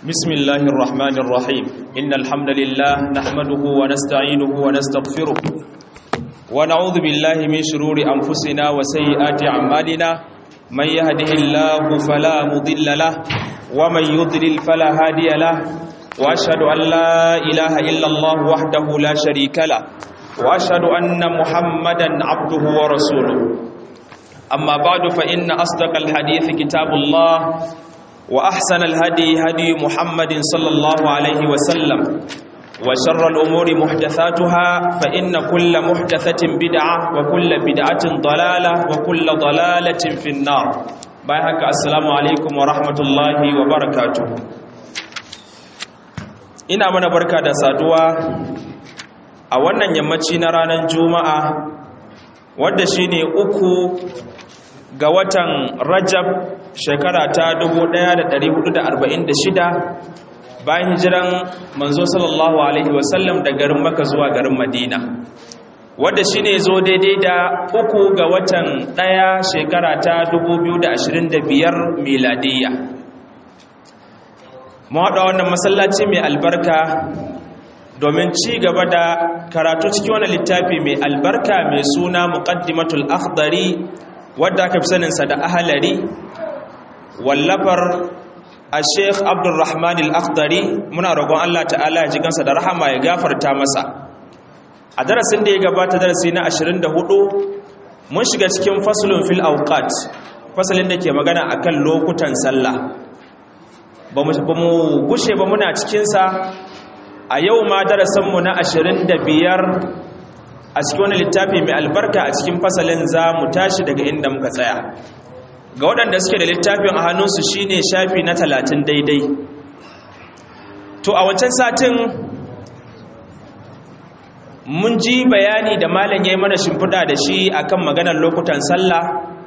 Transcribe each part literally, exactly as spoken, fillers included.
بسم الله الرحمن الرحيم إن الحمد لله نحمده ونستعينه ونستغفره ونعوذ بالله من شرور أنفسنا وسيئات أعمالنا من يهده الله فلا مضل له ومن يضلل فلا هادي له وأشهد أن لا إله إلا الله وحده لا شريك له وأشهد أن محمدا عبده ورسوله أما بعد فإن أصدق الحديث كتاب الله وأحسن الهدي هدي محمد صلى الله عليه وسلم وشر الأمور محدثاتها فإن كل محدثة بدعة وكل بدعة ضلالة وكل ضلالة في النار بايحك السلام عليكم ورحمة الله وبركاته ina mana barka da saduwa a wannan yammaci na ranar juma'a wadda shine uku ga watan Rajab shekara ta dubu ɗaya da ɗari hudu da arba'in da shida bayan hijiran manzo sallallahu alaihi wasallam da garin Makka zuwa garin Madina wanda shine zo daidai da uku ga watan ɗaya shekara ta dubu biyu da ashirin da biyar miladiyya mu haɗa wannan masallaci mai albarka domin ci gaba da karatu cikin wannan littafi mai albarka mai suna Muqaddimatul Akhdari wadda aka fi saninsa da ahalari wallafar a sheikh abdulrahman al-akhdari muna roƙon Allah ta'ala ya ji kansa da rahama ya gafarta masa a darasin da ya gabata darasi na ashirin da hudu mun shiga cikin faslun fil awqat fasalin da ke magana akan lokutan sallah ba mu gushe ba muna cikinsa a yau ma darasinmu na ashirin da biyar a cikin wani littafi mai albarka a cikin fasalin za mu tashi daga inda muka tsaya ga waɗanda suke da littafin a hannunsu shine shafi na talatin daidai to a wancan satin mun ji bayani da malam ya yi mana shimfiɗa da shi akan maganar lokutan sallah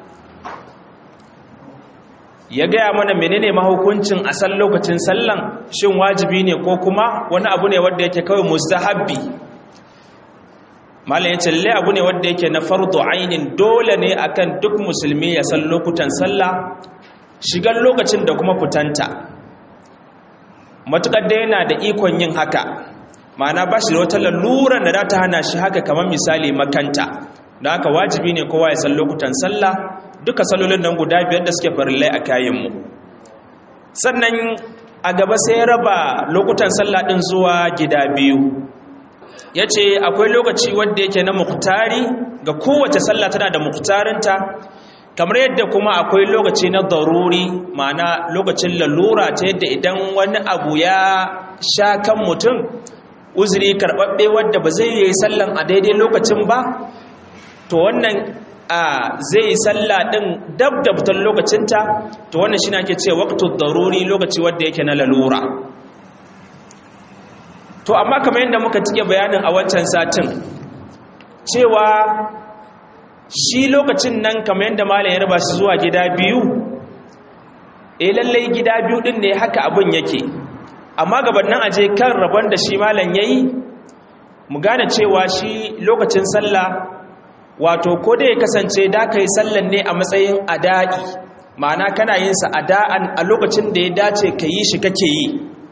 ya gaya mana menene mahukuncin a san lokacin sallan shin wajibi ne ko kuma wani abu ne wanda yake kawai mustahabbi malam ya ce lalle abu ne wanda yake na fardu ainin dole ne akan duk musulmi ya san lokutan sallah shigan lokacin da kuma fitanta matukar da yana da ikon yin haka ma'ana ba shi da wata laluran da za ta hana shi haka kamar misali makanta don haka wajibi ne kowa ya san lokutan sallah duka salolin nan guda biyar da suke farillai a kayanmu sannan a gaba sai raba lokutan sallah din zuwa gida biyu ya ce akwai lokaci wadda yake na muktari ga kowace sallah tana da muktarinta kamar yadda kuma akwai lokaci na daruri ma'ana lokacin lalura ta yadda idan wani abu ya sha kan mutum uzuri karɓaɓɓe wadda ba zai yi sallan a daidai lokacin ba to wannan a zai yi sallah ɗin dab da fitar lokacinta to wannan shi na ke ce waqtu daruri lokaci wadda yake na lalura to amma kamar yadda muka cike bayanin a wancan satin cewa shi lokacin nan kamar yadda malam ya raba shi zuwa gida biyu eh lallai gida biyu din ne haka abin yake amma gabanin aje kan rabon da shi malam yayi mu gane cewa shi lokacin sallah wato ko da ya kasance da kai sallan ne a matsayin ada'i ma'ana kana yin sa ada'an a lokacin da ya dace ka yi shi kake yi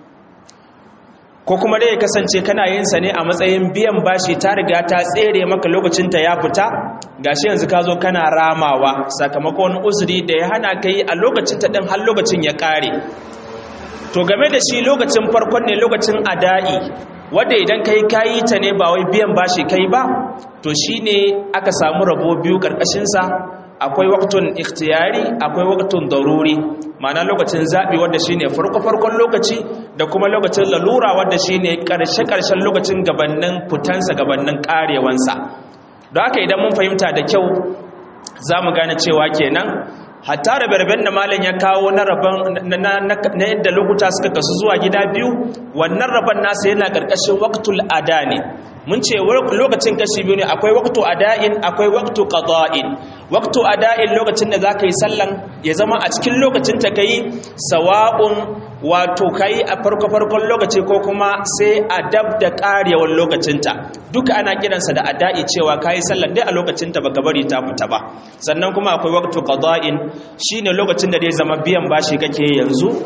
ko kuma dai ya kasance kana yin sa ne a matsayin biyan bashi ta riga ta tsere maka lokacin ta ya fita gashi yanzu ka zo kana ramawa sakamakon uzuri da ya hana kai a lokacin ta din har lokacin ya kare to game da shi lokacin farkon ne lokacin ada'i wanda idan kai kayi ta ne ba wai biyan bashi kai ba to shine aka samu rabo biyu karkashin sa akwai waqtun ikhtiyari akwai waqtun daruri ma'ana lokacin zabi wanda shine farko farkon lokaci da kuma lokacin lalura wanda shine karshe karshen lokacin gabannin fitansa gabannin karewansa don haka idan mun fahimta da kyau zamu gane cewa kenan hatta rabe-raben da malam ya kawo na rabon na yadda lokuta suka kasu zuwa gida biyu wannan rabon nasa yana karkashin waqtul ada ne mun ce lokacin kashi biyu ne akwai waqtu ada'in akwai waqtu qada'in waqtu ada'in lokacin da zaka yi sallan ya zama a cikin lokacin ta kai sawa'un wato kai a farko farkon lokaci ko kuma sai a dab da karewar lokacin ta duka ana kiransa da ada'i cewa kai sallan dai a lokacin ta baka bari ta fita ba sannan kuma akwai waqtu qada'in shine lokacin da zai zama biyan bashi kake yanzu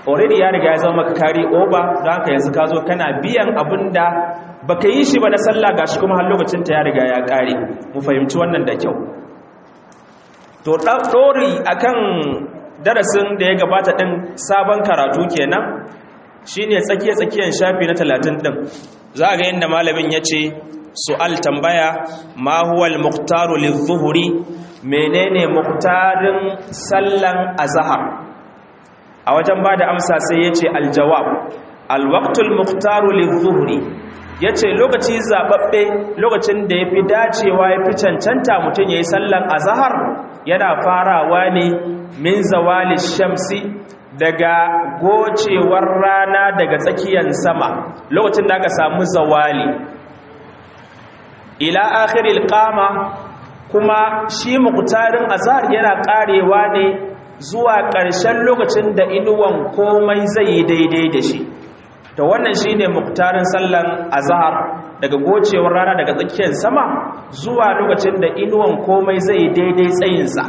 already ya riga ya zama maka kari over don haka yanzu ka zo kana biyan abinda baka yi shi ba na sallah gashi kuma har lokacin ta ya riga ya kare mu fahimci wannan da kyau. To dori akan darasin da ya gabata din sabon karatu kenan shine tsakiye tsakiyan shafi na talatin din za ga yanda malamin yace su'al tambaya ma huwa al-muqtaru lidh-dhuhri menene muqtarin sallan azhar a wajen bada amsa sai yace al-jawab al-waqtul muqtaru lidh-dhuhri yace lokaci zababbe lokacin da yafi dacewa yafi cancanta mutun yayi sallan azhar yana farawa ne min zawali shamsi daga gocewar rana daga tsakiyar sama lokacin da aka samu zawali ila akhiril qama kuma shi muqtarin azhar yana karewa ne zuwa ƙarshen lokacin da inuwan komai zai daidai da shi to wannan shine muqtarin sallan azhar daga gocewar rana daga tsakiyar sama zuwa lokacin da inuwan komai zai daidai tsayinsa.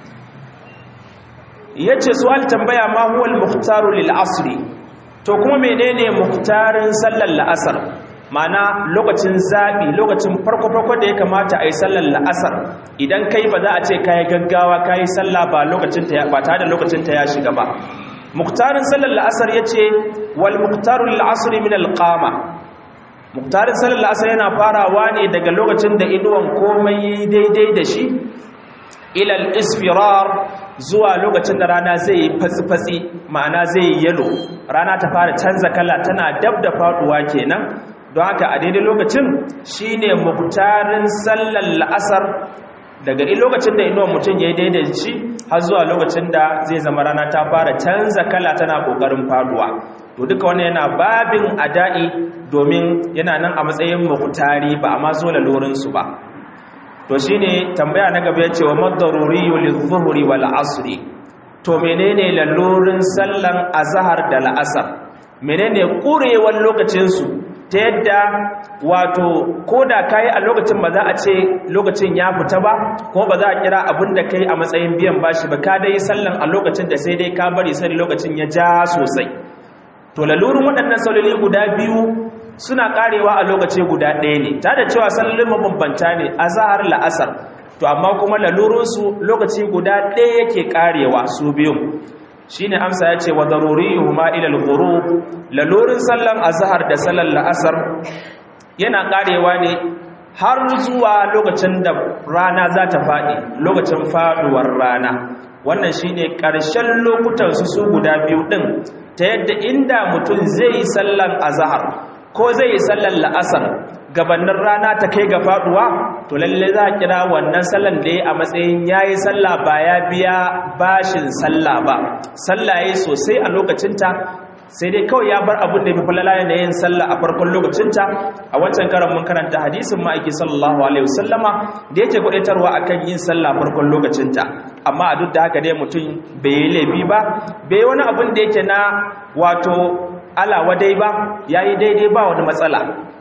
Yace su'al tambaya ma huwa al-muqtaru lil asri to kuma menene muqtarin sallar la'asar mana lokacin zabi lokacin farko farko da ya kamata a yi sallar la'asar idan kai ba za a ce kai gaggawa kai sallah ba lokacin ta ba tare da lokacin ta ya shiga ba. Muqtarin sallar la'asar yace wal muqtaru lil asri min al qama muqtarin sallar la'asar yana farawa ne daga lokacin da inuwan komai daidai da shi ila al isfirar zuwa lokacin da rana zai yi fatsi-fatsi ma'ana zai yi yalo rana ta fara canza kala tana dab da faduwa kenan don haka a daidai lokacin shine muqtarin sallar la'asar daga lokacin da inuwar mutum ya yi daidai shi har zuwa lokacin da zai zama rana ta fara canza kala tana kokarin faduwa to duka wannan yana babin ada'i domin yana nan a matsayin muqtari ba amma zo lalurin su ba. To shine tambaya na gaba yace wa madaruriyyu lidh-dhuhri wal 'asri to menene lalurin sallan azhar da la'asar menene kurewan lokacin su ta yadda wato koda kai a lokacin ba za a ce lokacin ya fita ba ko ba za a kira abinda kai a matsayin biyan bashi ba ka dai sallan a lokacin da sai dai ka bari sai lokacin ya ja sosai. To lalurin waɗannan salloli guda biyu suna karewa a lokaci guda ɗaya ne ta da cewa sallolin mabambanta ne azhar la'asar to amma kuma lalurinsu lokaci guda ɗaya yake karewa su biyun shine amsa yace wa daruriyuhuma ila al-ghurub lalurin sallan azhar da sallan la'asar yana karewa ne har zuwa lokacin da rana za ta faɗi lokacin faduwar rana wannan shine ƙarshen lokutan su su guda biyu din ta yadda inda mutum zai yi sallan azhar ko zai yi sallar la'asar gabanin rana ta kai ga faduwa to lalle za a kira wannan sallan da ya a matsayin yayi sallah ba ya biya bashin sallah ba sallah yayi sosai a lokacinta sai dai kawai ya bar abin da ya fi falala da yin sallah a farkon lokacinta a wancan karan mun karanta hadisin ma'aiki sallallahu alaihi wasallama da yake kwadaitarwa akan yin sallah farkon lokacinta amma a duk da haka dai mutum bai yi laifi ba bai wani abin da yake na wato alawa dai ba yayi daidai ba wani matsala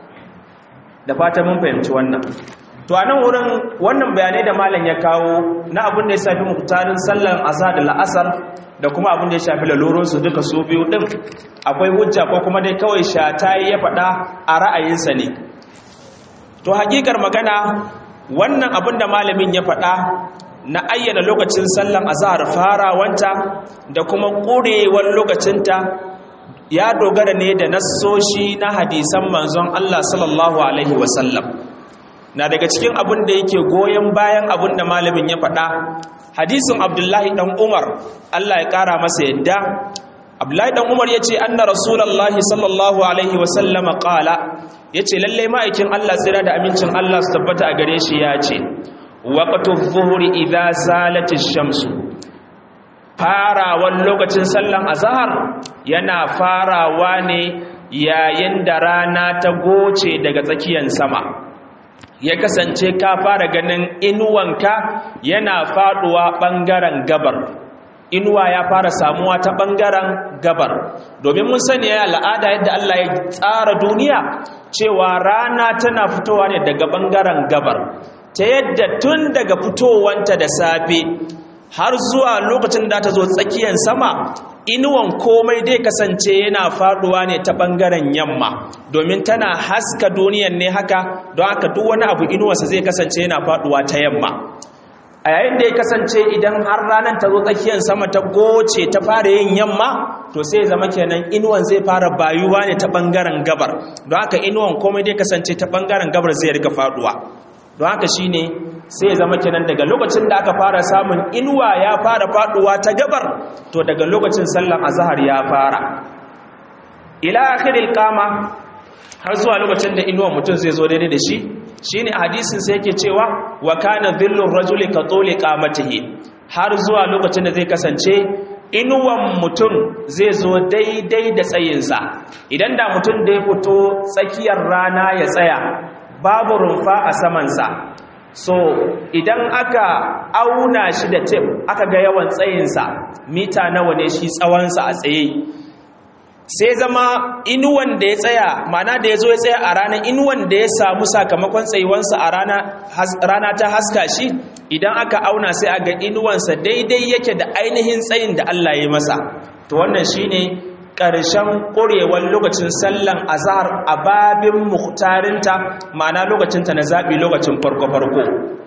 da fata mun fahimci wannan. To a nan wurin wannan bayanai da malam ya kawo na abin da ya shafi muktarin sallar azhar da la'asar da kuma abin da ya shafi lalurin su duka su biyu din akwai hujja ko kuma dai kawai shatayi ya faɗa a ra'ayinsa ne. To hakikar magana wannan abin da malamin ya faɗa na ayyana lokacin sallar azhar farawanta da kuma ƙurewar lokacinta ya dogara ne da nassoshi na hadisan manzon Allah sallallahu alaihi wasallam na daga cikin abin da yake goyen bayan abin da malamin ya faɗa hadisin Abdullahi dan Umar Allah ya ƙara masa yadda Abdullahi dan Umar yace anna rasulullahi sallallahu alaihi wasallam qala yace lalle ma'aikin Allah tsira da amincin Allah su tabbata a gare shi yace waqtu dhuhri idza zalatish shamsu farawan lokacin sallan azhar yana farawa ne yayin da rana ta goce daga tsakiyar sama ya kasance ka fara ganin inuwanka yana faduwa bangaren gabar inuwa ya fara samuwa ta bangaren gabar domin mun sani ya al'ada yadda Allah ya tsara duniya cewa rana tana fitowa ne daga bangaren gabar ta yadda tun daga fitowanta da safe har zuwa lokacin da ta zo tsakiyar sama inuwan komai dai kasance yana faduwa ne ta bangaren yamma domin tana haska duniyan ne haka don haka duk wani abu inuwarsa zai kasance yana faduwa ta yamma a yayin da ya kasance idan har ranar ta zo tsakiyar sama ta goce ta fara yin yamma to sai ya zama kenan inuwan zai fara bayuwa ne ta bangaren gabar don haka inuwan komai dai kasance ta bangaren gabar zai rika faduwa don haka shine sai ya zama kenan daga lokacin da aka fara samun inuwa ya fara faduwa ta gabar to daga lokacin sallar azhar ya fara ila akhiril qama har zuwa lokacin da inuwan mutum zai zo daidai da shi shine hadisin sai yake cewa wa kana dhillur rajuli ka tuli qamatihi har zuwa lokacin da zai kasance inuwan mutum zai zo daidai da tsayinsa idan da mutum da ya fito tsakiyar rana ya tsaya babu rumfa a samansa so idan aka auna shi da tip aka ga yawan tsayinsa mita nawa ne shi tsawonsa a tsaye sai zama inuwan da ya tsaya mana da ya zo ya tsaya a ranar inuwan da ya samu sakamakon tsayuwansa a rana ta haska shi idan aka auna sai a ga inuwansa daidai yake da ainihin tsayin da Allah ya masa to wannan shine ƙarshen ƙurewar lokacin sallan azhar a babin muhtarinta ma'ana lokacinta na zaɓi lokacin farko-farko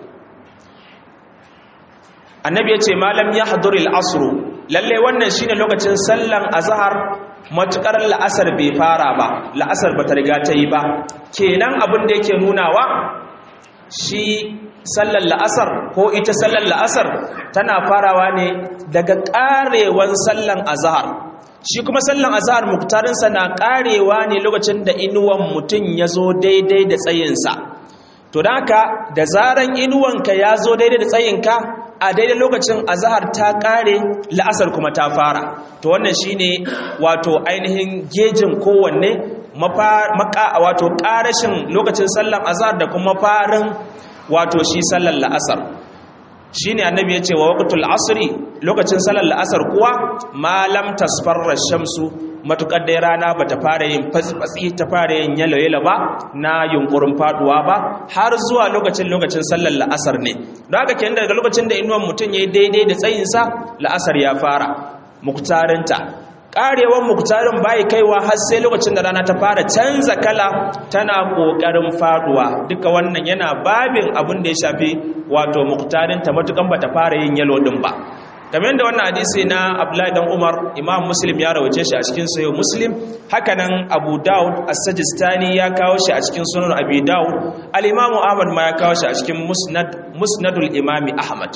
annabi ya ce malam ya haduril asru lalle wannan shine lokacin sallan azhar matukar la'asar bai fara ba la'asar bata riga ta yi ba kenan abin da yake nunawa shi sallan la'asar ko ita sallan la'asar tana farawa ne daga ƙarewan sallan azhar shi kuma sallan azhar muktarinsa na karewa ne lokacin da inuwan mutum ya zo daidai da tsayinsa to da haka da zaran inuwanka ya zo daidai da tsayinka a daidai lokacin azhar ta kare la'asar kuma ta fara to wannan shine wato ainihin gejin kowanne maka wato karashin lokacin sallan azhar da kuma farin wato shi sallan la'asar shine annabi ya ce wa waqtul asri lokacin salar la'asar kuwa malam tasfarra shamsu matukar dai rana bata fara yin fasfatsi ta fara yin yalo ba na yunkurin faduwa ba har zuwa lokacin lokacin sallar la'asar ne don haka kenan daga lokacin da inuwan mutum yayi daidai da tsayin sa la'asar ya fara muktarinta karewan muktarin bai kaiwa har sai lokacin da rana ta fara canza kala tana kokarin faduwa duka wannan yana babin abin da ya shafi wato muktarin ta matukan bata fara yin yalo din ba kamar da wannan hadisi na Abdullahi dan Umar Imam Muslim ya rawace shi a cikin Sahih Muslim hakanan Abu Dawud As-Sajistani ya kawo shi a cikin Sunan Abi Dawud Al-Imam Ahmad ma ya kawo shi a cikin Musnad Musnadul Imam Ahmad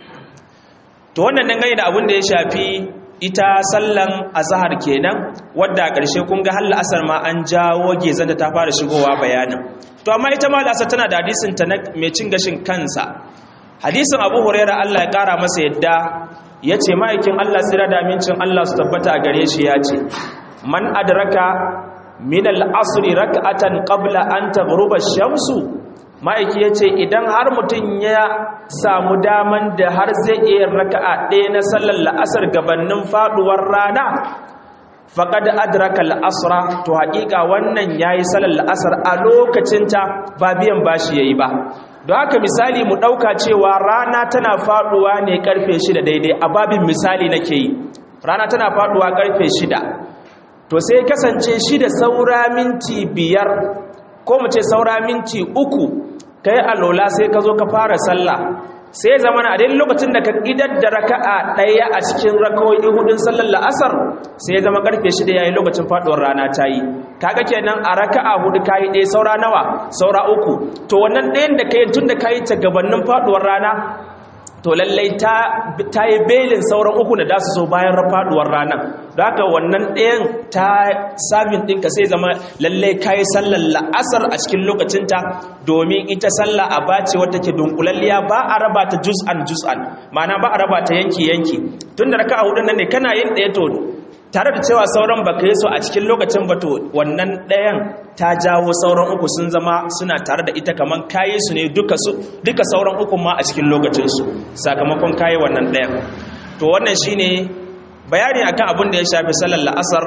to wannan dangane da abin da ya shafi ita sallan azhar kenan wadda a ƙarshe kun ga halla asar ma an jawo gezan da ta fara shigowa bayanin to amma ita ma asar tana da hadisin ta mai cin gashin kansa hadisin Abu Hurairah Allah ya kara masa yadda yace ma'aikin Allah tsira da amincin Allah su tabbata a gare shi yace man adraka min al-asr rak'atan qabla an taghruba ash-shamsu ma'aiki ya ce idan har mutum ya samu daman da har zai iya raka'a ɗaya na sallar la'asar gabanin faɗuwar rana faƙad adraka al'asra to haƙiƙa wannan ya yi sallar la'asar a lokacinta ba biyan bashi ya yi ba don haka misali mu ɗauka cewa rana tana faɗuwa ne ƙarfe shida daidai a babin misali nake yi rana tana faɗuwa ƙarfe shida to sai kasance shida saura minti biyar ko mu ce saura minti uku kai alola sai ka zo ka fara sallah sai zamana a daidai lokacin da ka idar da raka'a ɗaya a cikin raka'o'i hudun sallar la'asar sai ya zama karfe shida yayin lokacin faduwar rana ta yi kaga kenan a raka'a hudu kayi ɗaya saura nawa saura uku to wannan ɗayan da kai tun da kayi ta gabanin faduwar rana to lallai ta ta yi belin sauran uku da dasu so bayan faduwar rana don haka wannan ɗayan ta sabin ɗinka sai zama lallai kayi sallar la'asar a cikin lokacinta domin ita sallah a bace wata ke dunkulalliya ba a raba ta juz'an juz'an ma'ana ba a raba ta yanki yanki tun da raka'a hudun nan ne kana yin ɗaya to tare da cewa sauran baka yi so a cikin lokacin ba to wannan ɗayan ta jawo sauran uku sun zama suna tare da ita kaman kayi su ne duka su duka sauran uku ma a cikin lokacin su sakamakon kayi wannan ɗayan to wannan shine bayani akan abin da ya shafi sallar la'asar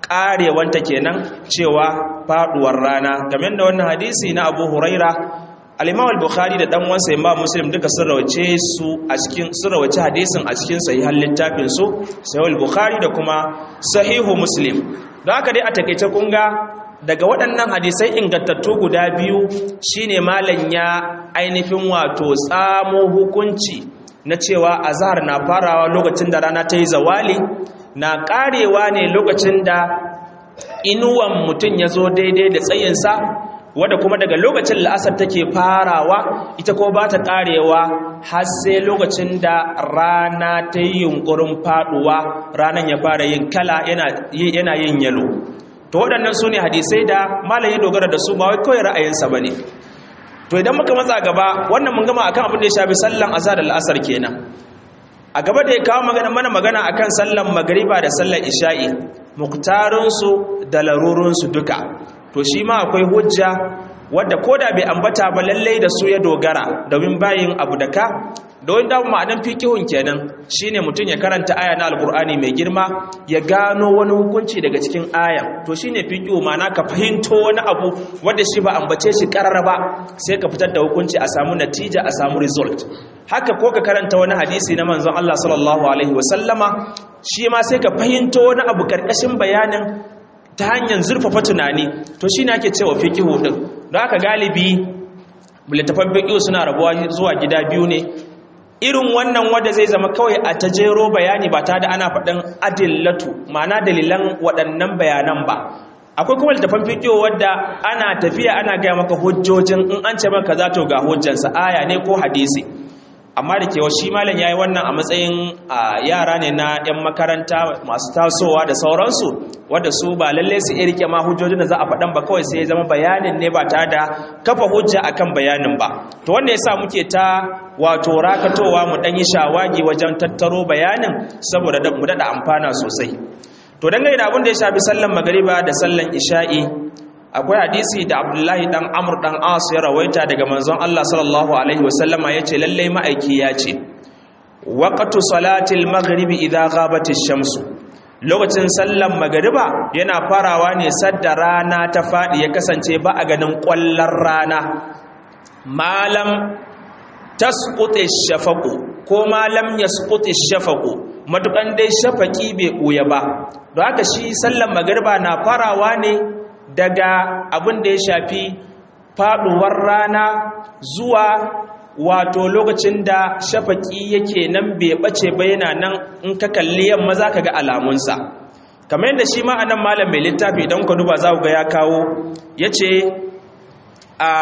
karewanta kenan cewa faduwar rana game da wannan hadisi na Abu Huraira al-Imam al-Bukhari da dan uwansa Imam Muslim duka sun rawace su a cikin sun rawace hadisin a cikin sahihan littafin su Sahih al-Bukhari da kuma Sahihu Muslim. don haka dai a takeice kun ga daga waɗannan hadisai ingantattu guda biyu shine malam ya ainihin wato tsamo hukunci na cewa azhar na farawa lokacin da rana ta yi zawali na karewa ne lokacin da inuwan mutum ya zo daidai da tsayinsa, wadda kuma daga lokacin la'asar take farawa ita ko ba ta karewa har sai lokacin da rana ta yi yunkurin faduwa, ranan ya fara yin kala yana yin yalo. To waɗannan su ne hadisai da malam ya dogara da su ba wai kawai ra'ayinsa ba ne. To idan muka matsa gaba, wannan mun gama akan abin da ya shafi sallan azhar da la'asar kenan. A gaba da ya kawo magana mana magana akan sallan magriba da sallan isha'i, muktarunsu da larurunsu duka. To shi ma akwai hujja wadda koda bai ambata ba lallai da su ya dogara, domin bayin abu da ka don da ma'anan fiqhun kenan shine mutum ya karanta aya na alqur'ani mai girma ya gano wani hukunci daga cikin aya. To shine fiqhu, ma'ana ka fahimto wani abu wanda shi ba ambace shi karara ba sai ka fitar da hukunci a samu natija, a samu result. Haka ko ka karanta wani hadisi na manzon Allah sallallahu alaihi wasallama, shi ma sai ka fahimto wani abu karkashin bayanin ta hanyar zurfafa tunani. To shine ake cewa fiqhu din. Don haka galibi littafan fiqhu suna rabuwa zuwa gida biyu ne. Irin wannan wanda zai zama kawai a tajero bayani ba ta da ana faɗin adillatu, ma'ana dalilan waɗannan bayanan ba. Akwai kuma littafan fiqhu wadda ana tafiya ana gaya maka hujjojin, in an ce maka za to ga hujjansa aya ne ko hadisi. Amma da kewa shi malam yayi wannan a matsayin yara ne na yan makaranta masu tasowa da sauransu, wanda su ba lalle su iya rike ma hujjojin da za a faɗan ba, kawai sai ya zama bayanin ne ba ta da kafa hujja akan bayanin ba. To wannan yasa muke ta wato rakatowa mu dan yi shawagi wajen tattaro bayanin saboda mu dada amfana sosai. To dangane da abin da ya shafi sallan magriba da sallan isha'i, akwai hadisi da Abdullahi dan Amr dan As ya rawaita daga manzon Allah sallallahu alaihi wasallama yace lalle ma'aiki yace waqtu salatil maghribi idha ghabatish shamsu, lokacin sallan magriba yana farawa ne sadda rana ta fadi ya kasance ba a ganin kwallon rana, malam tasqutish shafaqu ko malam yasqutish shafaqu, matukan dai shafaki bai buya ba. don haka shi sallan magriba na farawa ne daga abin da ya shafi faduwar rana zuwa wato lokacin da shafaki yake nan bai bace ba, yana nan in ka kalli yamma za ka ga alamunsa. Kamar yadda shi ma anan malam mai littafi idan ka duba za ku ga ya kawo ya ce a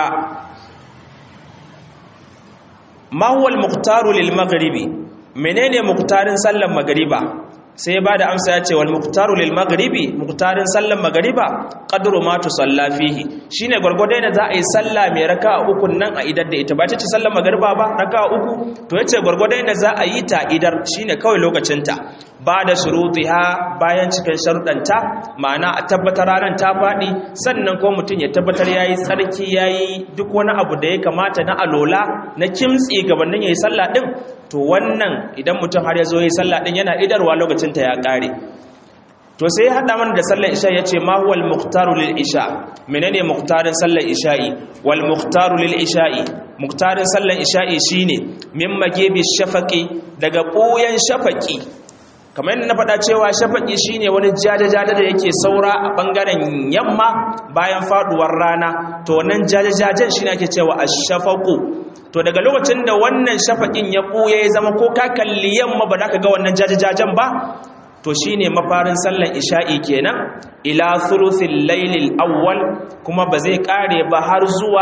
mahuwal muktaru lil maghribi, menene muktarin sallan magriba? sai ya bada amsa ya ce wal muqtaru lil maghribi, muqtarin sallan magriba qadru ma tusalla fihi, shine gurgurdai da za a yi salla mai raka'a uku nan a idar da ita, ba ta ce sallan magriba ba raka'a uku, to yace gurgurdai da za a yi ta idar shine kawai lokacin ta, ba da shurutiha bayan cikin sharudanta, ma'ana a tabbatar ranar ta fadi, sannan ko mutun ya tabbatar yayi tsarki, yayi duk wani abu da ya kamata na alola na kimtsi gabanin yayi sallah din. To wannan idan mutum har ya zo yi sallah din yana idarwa lokacin ta ya kare. To sai ya hada mana da sallar isha yace ma huwal muqtaru lil isha, menene muqtarin sallar isha'i? Wal muqtaru lil isha'i, muqtarin sallar isha'i shine min magibi shafaqi, daga boyan shafaqi. Kamar yadda na faɗa cewa shafaqi shine wani jajajaja da yake saura a bangaren yamma bayan faduwar rana, to wannan jajajajen shine ake cewa ash-shafaqu. To daga lokacin da wannan shafaƙin ya ɓuya ya zama ko ka kalli yamma ba za ka ga wannan jajajajen ba, to shi ne mafarin sallan isha'i kenan, ila thuluthil lailil awwal, kuma ba zai ƙare ba har zuwa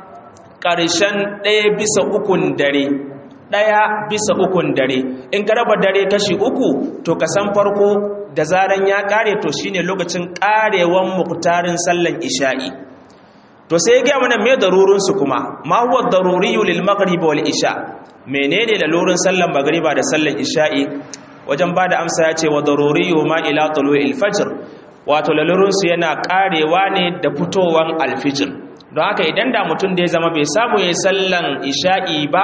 ƙarshen ɗaya bisa ukun dare, ɗaya bisa ukun dare. In ka raba dare kashi uku, to ka san farko da zaran ya ƙare to shi ne lokacin ƙarewan muktarin sallan isha'i. To sai ya gaya mana me darurinsu kuma, ma huwa daruriyu lil maghribi wal isha, menene lalurin sallan magriba da sallan isha'i? Wajen bada amsa ya ce wa daruriyu ma ila tulu'il fajr, wato lalurinsu yana karewa ne da fitowan alfijir. Don haka idan da mutum da ya zama bai samu yayin sallan isha'i ba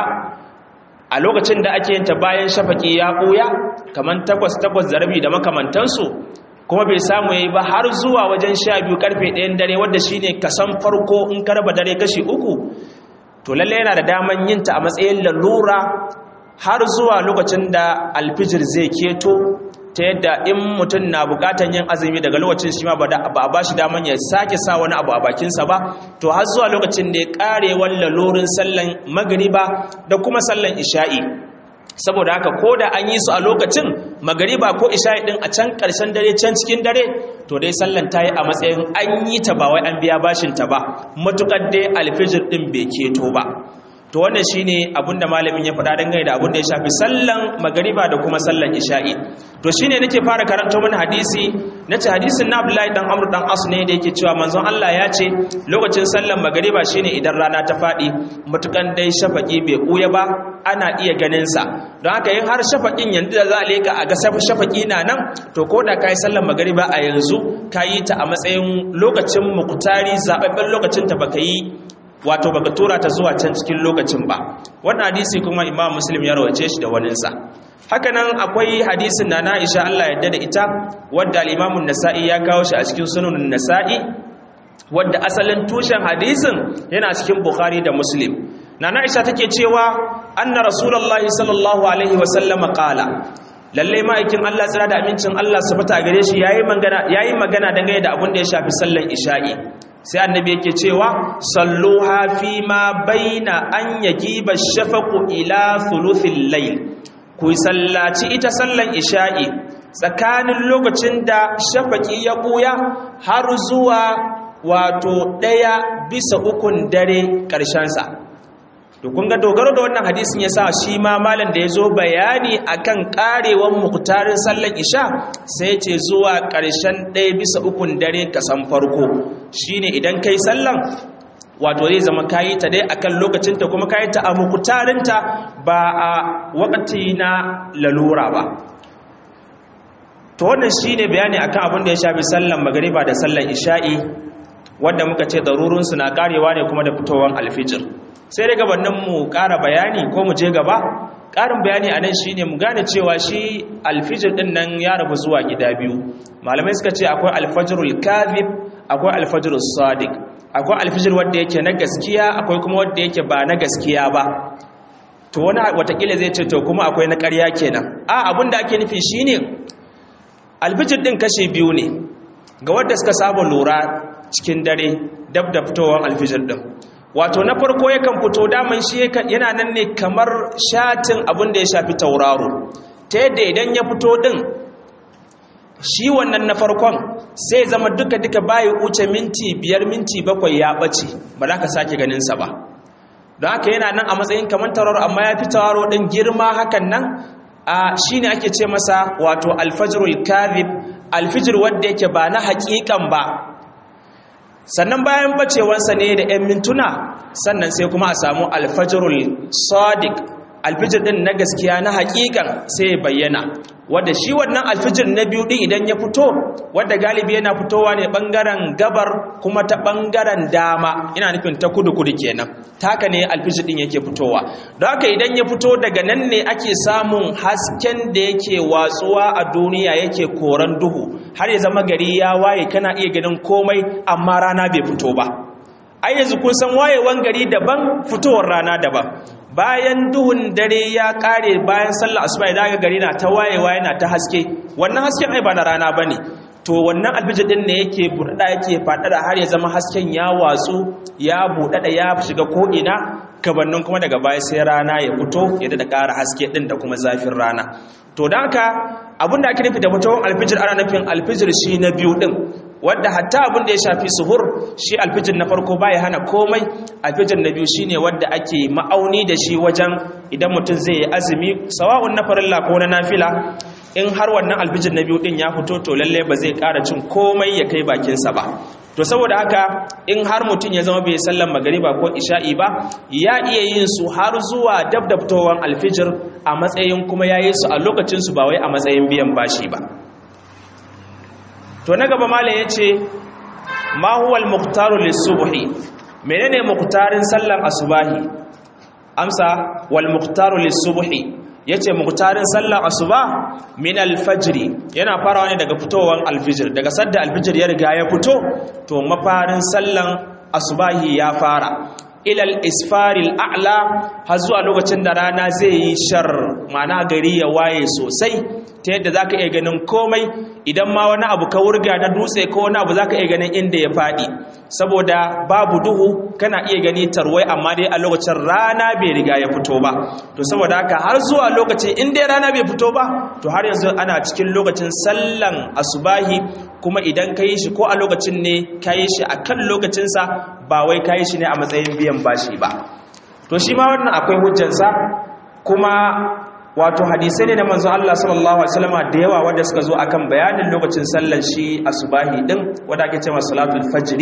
a lokacin da ake yin ta bayan shafaki ya buya kaman takwas takwas da rabi da makamantansu, kuma bai samu yayi ba har zuwa wajen sha biyu karfe ɗayan dare, wanda shine kasan farko in ka raba dare kashi uku, to lalle yana da daman yin ta a matsayin lalura har zuwa lokacin da alfijir zai keto, ta yadda in mutum na bukatan yin azumi daga lokacin shi ma ba a ba shi daman ya sake sa wani abu a bakinsa ba, to har zuwa lokacin da ya karewar lalurin sallan magariba da kuma sallan isha'i. Saboda haka ko da an yi su a lokacin magariba ko isha'i din a can ƙarshen dare can cikin dare, to dai sallan ta yi a matsayin an yi ta ba wai an biya bashin ta ba, matukar dai alfijir din bai keto ba. To wannan shine abinda malamin ya faɗa dangane da abinda ya shafi sallan magariba da kuma sallan isha'i. To shine nake fara karanto mana hadisi, nace hadisin na Abdullahi dan Amr dan As ne da yake cewa manzon Allah ya ce lokacin sallan magariba shine idan rana ta fadi, mutukan dai shafaqi bai kuya ba, ana iya ganin sa. Don haka yin har shafaqin yanzu da za a leka a ga shafaqi na nan, to koda kai sallan magariba a yanzu kayi ta a matsayin lokacin muqtari, zababben lokacin ta baka yi wato baka tura ta zuwa can cikin lokacin ba. Wannan hadisi kuma Imam Muslim ya rawace shi da waninsa. Haka nan akwai hadisin da Aisha Allah ya yarda da ita, wanda al-Imam an-Nasa'i ya kawo shi a cikin Sunan an-Nasa'i, wanda asalin tushen hadisin yana cikin Bukhari da Muslim. Nana Aisha take cewa anna Rasulullahi sallallahu alaihi wa sallam qala, lalle ma'aikin Allah tsira da amincin Allah su fita gare shi yayi magana yayi magana dangane da abin da ya shafi sallar isha'i. Sai annabi yake cewa salluha fi ma baina an yajiba shafaqu ila thuluthil layl, ku sallaci ita sallan isha'i tsakanin lokacin da shafaqi ya buya har zuwa wato daya bisa ukun dare karshen sa. To kun ga dogaro da wannan hadisin yasa shi ma malam da yazo bayani akan karewan muqtarin sallar isha sai ce zuwa ƙarshen ɗaya bisa ukun dare kasan farko, shine idan kai sallan wato zai zama kayi ta dai akan lokacin ta kuma kayi ta a muqtarin ta ba a wakati na lalura ba. To wannan shine bayani akan abin da ya shafi sallan magriba da sallan isha'i, wanda muka ce darurun su na karewa ne kuma da fitowar alfijir. Sai daga wannan mu ƙara bayani ko mu je gaba, ƙarin bayani a nan shi ne mu gane cewa shi alfijir ɗin nan ya rabu zuwa gida biyu. Malamai suka ce akwai alfajirul kadhib, akwai alfajirul sadiq. Akwai alfijir wanda yake na gaskiya, akwai kuma wanda yake ba na gaskiya ba. To wani watakila zai ce to kuma akwai na ƙarya kenan. A abin da ake nufi shi ne alfijir ɗin kashe biyu ne ga wanda suka saba lura cikin dare dab da fitowar alfijir ɗin. Wato na farko yakan fito daman shi yana nan ne kamar shatin abin da ya shafi tauraro, ta yadda idan ya fito din shi wannan na farkon sai zama duka duka bayi wuce minti biyar minti bakwai ya bace, ba za ka sake ganin sa ba. Don haka yana nan a matsayin kamar tauraro, amma ya fi tauraro din girma hakan nan. A shine ake ce masa wato alfajrul kadhib, alfijir wanda yake ba na haƙiƙan ba. Sannan bayan bacewansa ne da ‘yan mintuna, sannan sai kuma a samu alfajirul sadiq, alfijir ɗin na gaskiya na haƙiƙan sai bayyana, wadda shi wannan alfijir na biyu ɗin idan ya fito, wadda galibi yana fitowa ne ɓangaren gabar kuma ta ɓangaren dama, ina nufin ta kudu-kudu kenan, taka ne alfijir ɗin yake fitowa. Don haka idan ya fito daga nan ne ake samun hasken da yake watsuwa a duniya yake koran duhu, har ya zama gari ya waye kana iya ganin komai amma rana bai fito ba. Ai yanzu kun san wayewan gari daban, fitowar rana daban. Bayan duhun dare ya kare bayan sallar asuba idan ga gari na ta wayewa yana ta haske, wannan hasken ai ba na rana bane. To wannan alfijir din ne yake buɗaɗa yake faɗaɗa har ya zama hasken ya watsu ya buɗaɗa ya shiga ko ina, kabannin kuma daga baya sai rana ya fito ya da ƙara haske din da kuma zafin rana. To dan haka abinda ake nufi da fitowar alfijir ana nufin alfijir shi na biyu din, wadda hatta abin da ya shafi suhur shi alfijir na farko baya hana komai. Alfijir na biyu shine wadda ake ma'auni da shi wajen idan mutum zai yi azumi sawa'un na farilla ko na nafila, in har wannan alfijir na biyu din ya fito to lalle ba zai ƙara cin komai ya kai bakinsa ba. To saboda haka in har mutum ya zama bai sallan magariba ko isha'i ba, ya iya yin su har zuwa dab da fitowar alfijir a matsayin kuma ya yi su a lokacin su ba wai a matsayin biyan bashi ba. To na gaba malam yace ma huwa al-muqtaru lis-subhi, menene muqtarin sallan asubahi? Amsa wal muqtaru lis-subhi yace muqtarin sallan asuba min al-fajr, yana farawa ne daga fitowar al-fajr. Daga sadda al-fajr ya riga ya fito to mafarin sallan asubahi ya fara. ilal isfaril a'la har zuwa lokacin da rana zai yi shar, ma'ana gari ya waye sosai ta yadda zaka iya ganin komai. Idan ma wani abu ka wurga na dutse ko wani abu zaka iya ganin inda ya fadi, saboda babu duhu kana iya gani tarwai, amma dai a lokacin rana bai riga ya fito ba. To saboda haka har zuwa lokacin in dai rana bai fito ba, to har yanzu ana cikin lokacin sallan asubahi, kuma idan ka yi shi ko a lokacin ne ka yi shi a kan lokacinsa, ba wai ka yi shi ne a matsayin biyan bashi ba. To shi ma wannan akwai hujjansa, kuma wato hadisai ne na manzo Allah sallallahu alaihi wasallam da yawa wanda suka zo akan bayanin lokacin sallar shi asubahi din wanda ake cewa salatul fajr.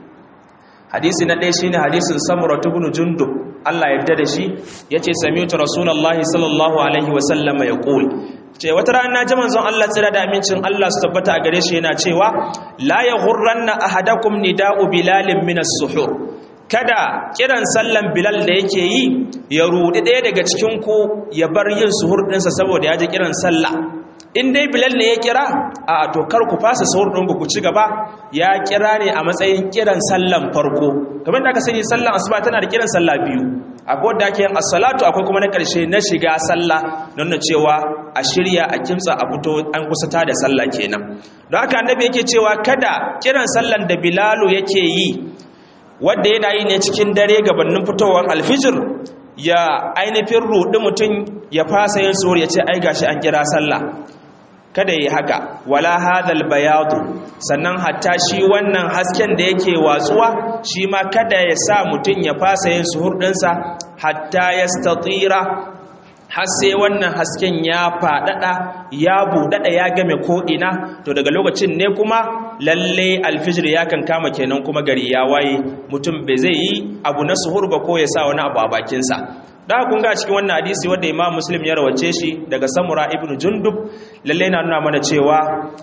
Hadisi na ɗaya shine hadisin Samurah ibn Jundub, Allah ya yarda da shi, yace sami'tu rasulullahi sallallahu alaihi wasallam yaqul, ce wata rana ji manzon Allah tsira da amincin Allah su tabbata a gare shi yana cewa la yaghurranna ahadakum nida'u bilalin min as-suhur, kada kiran sallan Bilal da yake yi ya rudi ɗaya daga cikin ku ya bar yin suhur ɗinsa saboda ya ji kiran sallah. In dai Bilal ne ya kira, a to kar ku fasa suhur ɗin ku ci gaba, ya kira ne a matsayin kiran sallan farko. Kamar da aka sani sallan asuba tana da kiran sallah biyu, akwai wanda ake yin as-salatu, akwai kuma na ƙarshe na shiga sallah, don na cewa a shirya a kimtsa a fito an kusata da sallah kenan. Don haka annabi yake cewa kada kiran sallan da Bilalu yake yi, wanda yana yi ne cikin dare gabanin fitowar alfijir, ya ainihin rudi mutum ya fasa yin suhur ya ce ai gashi an kira sallah. Kada yi haka, wala hadal bayadu, sannan hatta shi wannan hasken da yake watsuwa shi ma kada ya sa mutum ya fasa yin suhur ɗinsa hatta ya statira, har sai wannan hasken ya faɗaɗa ya buɗaɗa ya game ko'ina. To daga lokacin ne kuma lalle alfijir ya kan kama kenan, kuma gari ya waye, mutum bai zai yi abu na suhur ba ko ya sa wani abu a bakinsa. Da kun ga cikin wannan hadisi wanda Imam Muslim ya rawace shi daga Samurah ibn Jundub, lalle na nuna mana cewa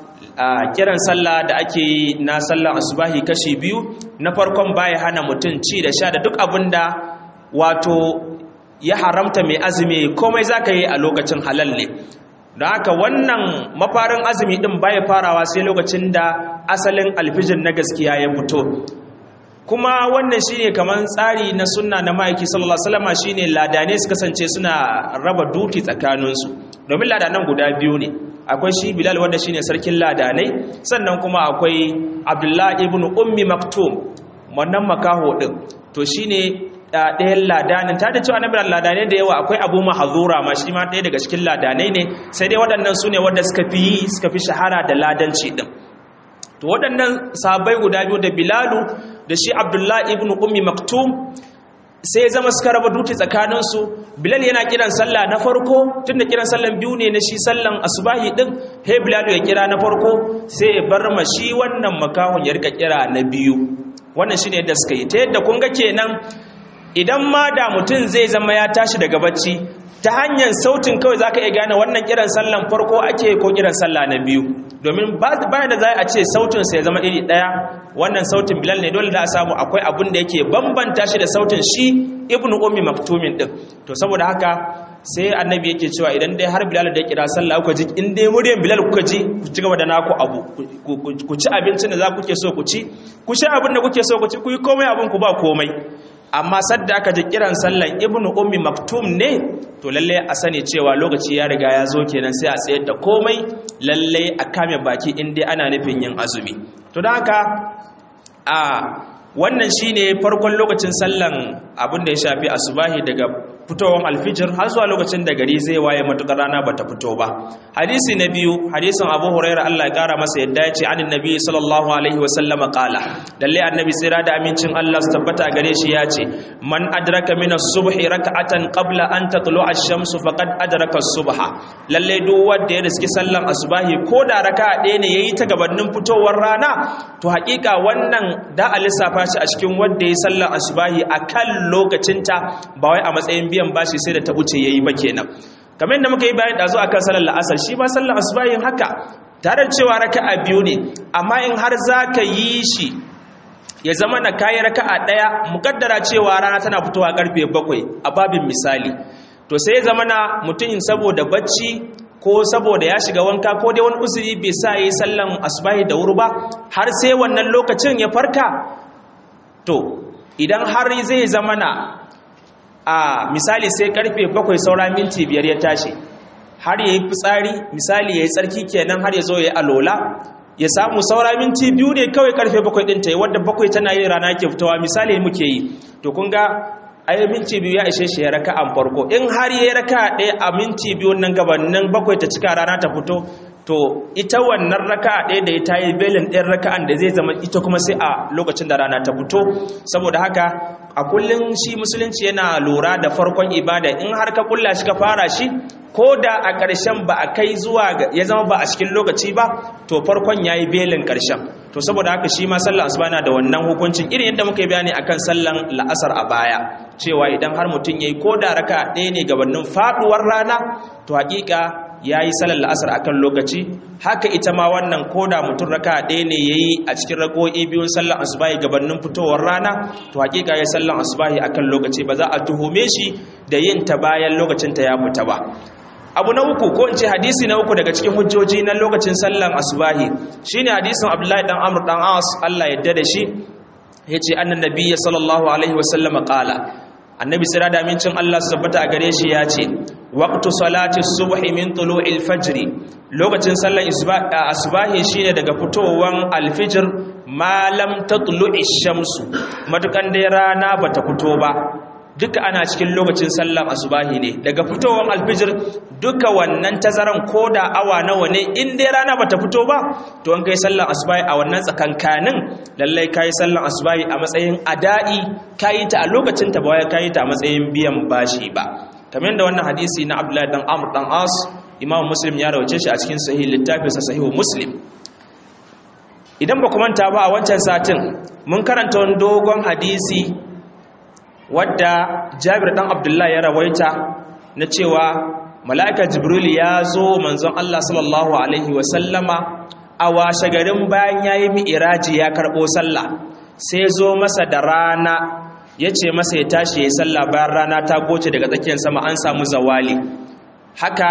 kiran sallah da ake yi na sallar asubahi kashi biyu. Na farkon baya hana mutum ci da sha da duk abinda wato ya haramta mai azumi, komai zaka yi a lokacin halal ne. Don haka wannan mafarin azumi din baya farawa sai lokacin da asalin alfijir na gaskiya ya fito. Kuma wannan shine kaman tsari na sunna na ma'aiki sallallahu alaihi wasallam, shine ladane su kasance suna raba duti tsakaninsu, domin ladanan guda biyu ne. Akwai shi Bilal wanda shine sarkin ladanai, sannan kuma akwai Abdullah ibn Ummi Maktum, wannan makaho din, to shine ɗayan ladanin. Ta da cewa annabi ladanai da yawa, akwai Abu Mahzura ma shi ma ɗaya daga cikin ladanai ne, sai dai waɗannan su ne wanda suka fi suka fi shahara da ladanci din. To waɗannan sahabbai guda biyu da Bilalu da shi Abdullah ibn Ummi Maktum sai zama suka raba duti tsakaninsu. Bilal yana kiran sallah na farko, tunda kiran sallan biyu ne na shi sallan asubahi din, he Bilalu ya kira na farko sai ya bar ma shi wannan makahon ya rika kira na biyu. Wannan shine yadda suka yi, ta yadda kun ga kenan idan ma da mutum zai zama ya tashi daga bacci, ta hanyar sautin kawai zaka iya gane wannan kiran sallan farko ake ko kiran sallah na biyu, domin bayan da za a ce sautin sa ya zama iri daya. Wannan sautin Bilal ne, dole da a samu akwai abin da yake bambanta shi da sautin shi Ibn Ummi Maktumin din. To saboda haka sai annabi yake cewa idan dai har Bilal da ya kira sallah kuka ji, in dai muryar Bilal kuka ji, ku ci gaba da naku abu, ku ci abincin da za ku ke so ku ci, ku sha abin da kuke so ku ci, ku yi komai abin ku ba komai. Amma sadda aka ji kiran sallan Ibn Ummi Maktum ne, to lalle a sani cewa lokaci ya riga ya zo kenan, sai a tsayar da komai, lalle a kame baki in dai ana nufin yin azumi. To don haka a wannan shine farkon lokacin sallan abin da ya shafi asubahi daga fitowar alfijir har zuwa lokacin da gari zai waye matukar rana bata fito ba. Hadisi na biyu, hadisin Abu Hurairah Allah ya kara masa yadda ya ce anin nabi sallallahu alaihi wa sallama qala, lalle annabi tsira da amincin Allah su tabbata gare shi ya ce, man adraka min as-subhi rak'atan qabla an tatlu'a ash-shamsu faqad adraka as-subha. Lalle duk wanda ya riski sallan asubahi ko da raka'a ɗaya ne yayi ta gabanin fitowar rana, to hakika wannan da a lissafa shi a cikin wanda ya sallan asubahi akan lokacinta, ba wai a matsayin biyan bashi sai da ta wuce yayi ba kenan. Kamar yadda muka yi bayan dazu akan sallar la'asar, shi ba sallar asubahin haka, tare da cewa raka'a biyu ne, amma in har zaka yi shi ya zama na kayi raka'a daya, mukaddara cewa rana tana fitowa karfe bakwai a babin misali, to sai ya zama na mutum saboda bacci ko saboda ya shiga wanka ko dai wani uzuri bai sa yi sallan asubahi da wuri ba, har sai wannan lokacin ya farka, to idan har zai zama na a misali sai karfe bakwai saura minti biyar ya tashi har yayi fitsari misali yayi tsarki kenan har ya zo yayi alola ya samu saura minti biyu ne kawai karfe bakwai din ta yi wadda bakwai tana yin rana ke fitowa misali muke yi to kun ga ai minti biyu ya ishe shi ya raka'an farko in har yayi raka'a ɗaya a minti biyu nan gabanin bakwai ta cika rana ta fito to ita wannan raka'a ɗaya da ita yi belin ɗin raka'an da zai zama ita kuma sai a lokacin da rana ta fito saboda haka a kullum shi musulunci yana lura da farkon ibada in har ka kulla shi ka fara shi ko da a ƙarshen ba a kai zuwa ya zama ba a cikin lokaci ba to farkon yayi belin ƙarshen to saboda haka shi ma sallar asuba na da wannan hukuncin irin yadda muka yi bayani akan sallan la'asar a baya cewa idan har mutum yayi ko da raka'a ɗaya ne gabanin faduwar rana to hakika ya yi salar la'asar akan lokaci haka ita ma wannan koda mutum raka ɗaya ne ya yi a cikin rako'i biyun sallar asubahi gabanin fitowar rana to hakika ya sallar asubahi akan lokaci ba za a tuhume shi da yin ta bayan lokacinta ya fita ba abu na uku ko in ce hadisi na uku daga cikin hujjoji na lokacin sallar asubahi shine hadisin abdullahi dan amr dan as Allah yadda da shi yace annan nabiyyi sallallahu alaihi wasallam qala annabi sira da amincin Allah su tabbata a gare shi ya ce waqtu salati subhi min tulu'il fajr lokacin sallar asbahi shine daga fitowan alfijir ma lam tatlu'i shamsu matukan dai rana bata fito ba duka ana cikin lokacin sallar asubahi ne daga fitowan alfijir duka wannan tazaran koda awa nawa ne in dai rana bata fito ba to an kai sallar asubahi a wannan tsakankanin lallai kai sallar asubahi a matsayin ada'i kai ta a lokacin ta ba wai kai ta a matsayin biyan bashi ba kamar da wannan hadisi na Abdullahi dan Amr dan As Imam Muslim ya rawace shi a cikin sahih littafin sa sahihu Muslim idan ba ku manta ba a wancan satin mun karanta wani dogon hadisi wadda Jabir dan Abdullah ya rawaita na cewa mala'ika Jibril ya zo manzon Allah sallallahu alaihi wa sallama a washe garin bayan yayi mi'raji ya karbo sallah sai zo masa da rana yace masa ya tashi yayin sallah bayan rana ta goce daga tsakiyar sama an samu zawali haka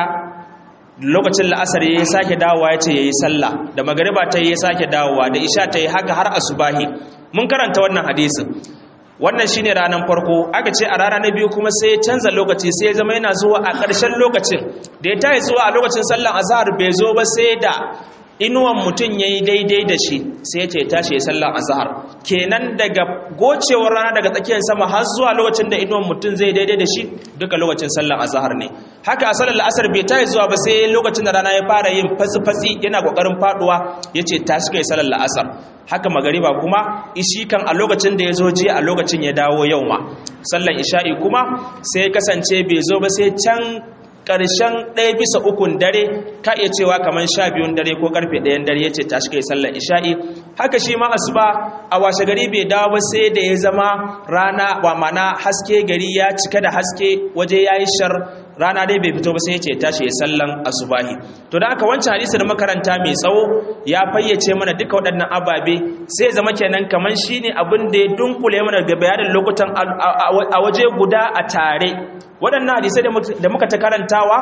lokacin la'asar yayi sake dawowa yace yayi sallah da magriba ta yayi sake dawowa da isha ta yi haka har asubahi mun karanta wannan hadisin wannan shine ranar farko aka ce a rana na biyu kuma sai canza lokaci sai zama yana zuwa a ƙarshen lokacin da ya tayi zuwa a lokacin sallar azhar bai zo ba sai da inuwan mutum yayi daidai da shi sai ya ce tashi ya sallar azhar kenan daga gocewar rana daga tsakiyar sama har zuwa lokacin da inuwan mutum zai daidai da shi duka lokacin sallar azhar ne haka a sallar asar bai tayi zuwa ba sai lokacin da rana ya fara yin fasi-fasi yana kokarin faduwa yace tashi kai sallar asar haka magariba kuma ishi kan a lokacin da ya zo jiya a lokacin ya dawo yau ma sallan isha'i kuma sai kasance bai zo ba sai can ƙarshen ɗaya bisa ukun dare ka iya cewa kamar sha biyun dare ko karfe ɗayan dare ya ce tashi kai sallan isha'i haka shi ma asuba a washe gari bai dawo ba sai da ya zama rana wa mana haske gari ya cika da haske waje ya yi shar rana dai bai fito ba sai ya ce tashi ya sallan asubahi to da aka wancan hadisi da makaranta mai tsawo ya fayyace mana duka waɗannan ababe sai zama kenan kamar shine abin da ya dunkule mana da bayanin lokutan a waje guda a tare waɗannan hadisai da muka ta karantawa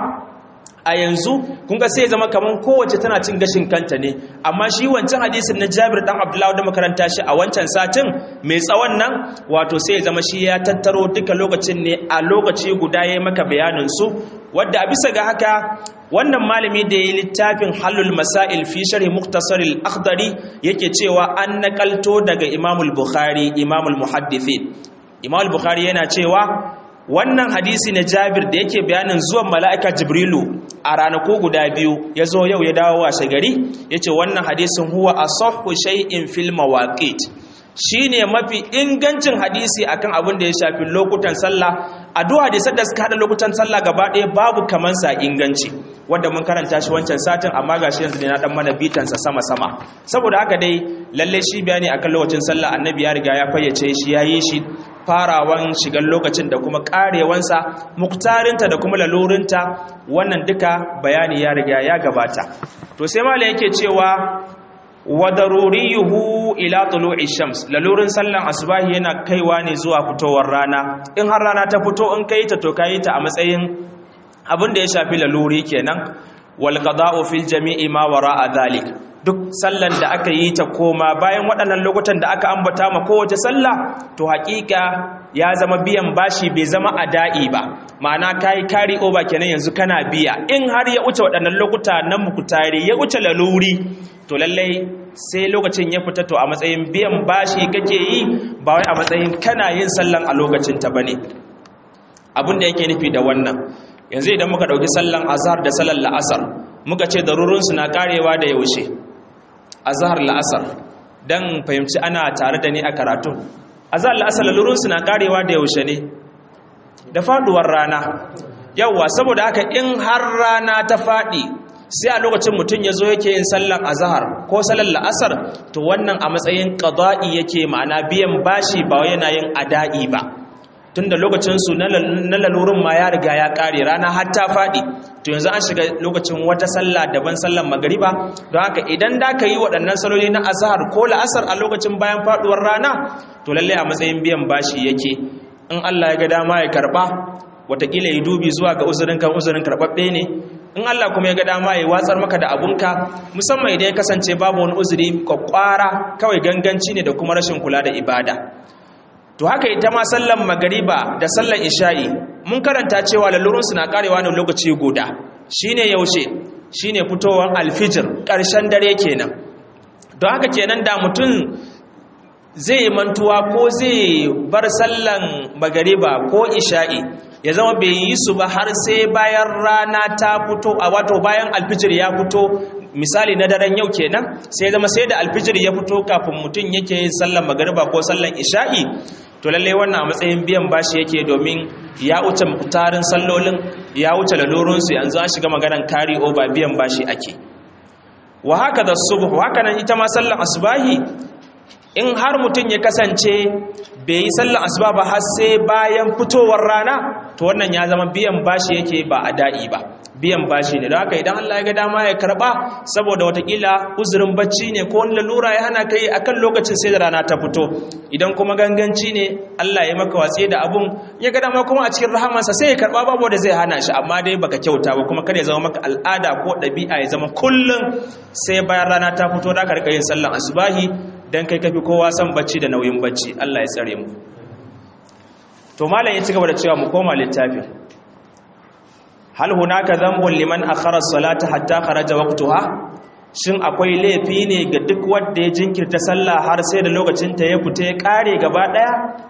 a yanzu kun ga sai zama kaman kowace tana cin gashin kanta ne amma shi wancan hadisin na Jabir dan Abdullah da makaranta shi a wancan satin mai tsawon nan wato sai zama shi ya tattaro duka lokacin ne a lokaci guda yayin maka bayanin su wanda a bisa ga haka wannan malami da yayi littafin Halul Masail fi sharh Mukhtasar al-Akhdari yake cewa an nakalto daga Imam al-Bukhari Imam al-Muhaddithin Imam al-Bukhari yana cewa wannan hadisi na Jabir da yake bayanin zuwan mala'ika Jibrilu a ranaku guda biyu ya zo yau ya dawo washe gari ya ce wannan hadisin huwa asahhu shay'in fil mawaqit shine mafi ingancin hadisi akan abin da ya shafi lokutan sallah addu'a da sadda suka hada lokutan sallah gaba ɗaya babu kaman sa inganci wanda mun karanta shi wancan satin amma gashi yanzu ne na dan mana bitan sa sama sama saboda haka dai lalle shi bayani akan lokacin sallah annabi ya riga ya fayyace shi yayi shi farawan shigan lokacin da kuma karewansa muktarinta da kuma lalurinta wannan duka bayani ya riga ya gabata to sai malai yake cewa wa daruriyuhu ila tulu'i shams lalurin sallan asbahi yana kaiwa ne zuwa fitowar rana in har rana ta fito in kai ta to kai ta a matsayin abin da ya shafi laluri kenan wal qada'u fil jami'i ma wara'a dhalik duk sallan da aka yi ta koma bayan waɗannan lokutan da aka ambata ma kowace sallah to haƙiƙa ya zama biyan bashi bai zama ada'i ba, ma'ana kai carry over kenan yanzu kana biya. In har ya wuce waɗannan lokuta nan mukutare ya wuce laluri to lallai sai lokacin ya fita to a matsayin biyan bashi kake yi ba wai a matsayin kana yin sallan a lokacin ta bane. Abin da yake nufi da wannan, yanzu idan muka dauki sallan azhar da sallan la'asar muka ce darurun su na karewa da yaushe, azhar la'asar, dan fahimci ana tare da ni a karatu. Azhar la'asar darurun su na karewa da yaushe ne, da faduwar rana. Yawwa, saboda haka in har rana ta fadi sai a lokacin mutum ya zo yake yin sallan azhar ko sallan la'asar to wannan a matsayin qada'i yake, ma'ana biyan bashi ba wai yana yin ada'i ba, tunda lokacin su na lalurin ma ya riga ya kare, rana har ta fadi to yanzu an shiga lokacin wata sallah daban, sallan magriba. Don haka idan da ka yi waɗannan saloli na azhar ko la'asar a lokacin bayan faduwar rana to lalle a matsayin biyan bashi yake. In Allah ya ga dama ya karba, watakila ya dubi zuwa ga uzurin kan uzurin karbabbe ne. In Allah kuma ya ga dama ya watsar maka da abunka, musamman idan ya kasance babu wani uzuri kwakwara, kawai ganganci ne da kuma rashin kula da ibada. To haka ita ma sallan magariba da sallan isha'i mun karanta cewa lalurunsu na karewa ne lokaci guda. Shine yaushe? Shine fitowar alfijir, ƙarshen dare kenan. Don haka kenan da mutum zai mantuwa ko zai bar sallan magariba ko isha'i ya zama bai yi su ba har sai bayan rana ta fito, a wato bayan alfijir ya fito, misali na daren yau kenan, sai zama sai da alfijir ya fito kafin mutum yake yin sallan magariba ko sallan isha'i to lalle wannan a matsayin biyan bashi yake, domin ya wuce muktarin sallolin, ya wuce lalurinsu, yanzu an shiga maganar carry over, biyan bashi ake. Wa haka da subh, haka nan ita ma sallan asbahi in har mutum ya kasance bai yi sallan asuba ba har sai bayan fitowar rana to wannan ya zama biyan bashi yake ba ada'i ba, biyan bashi ne. Don haka idan Allah ya ga dama ya karba saboda watakila uzurin bacci ne ko wani lalura ya hana kai akan lokacin sai da rana ta fito, idan kuma ganganci ne Allah ya maka watsi da abun, ya ga dama kuma a cikin rahamansa sai ya karba babu da zai hana shi, amma dai baka kyauta ba, kuma kada ya zama maka al'ada ko ɗabi'a ya zama kullum sai bayan rana ta fito da ka rika yin sallan asubahi dan kai kafi kowa san bacci da nauyin bacci. Allah ya tsare mu. To malam ya ci gaba da cewa mu koma littafin. Hal hunaka dhanbun liman akhara as-salata hatta kharaja waqtaha? Shin akwai laifi ne ga duk wanda ya jinkirta sallah har sai da lokacin ta ya fita ya kare gaba daya?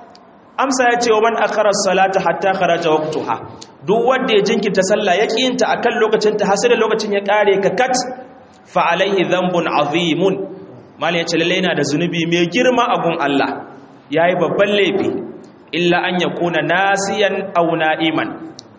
Amsa ya ce wa man akhara as-salata hatta kharaja waqtaha, duk wanda ya jinkirta sallah ya kiyinta akan lokacin ta har sai da lokacin ya kare kakat, fa alaihi dhanbun azimun. Malam ya ce lalle yana da zunubi mai girma a gun Allah, yayi babban laifi, illa an yakuna nasiyan aw na'iman.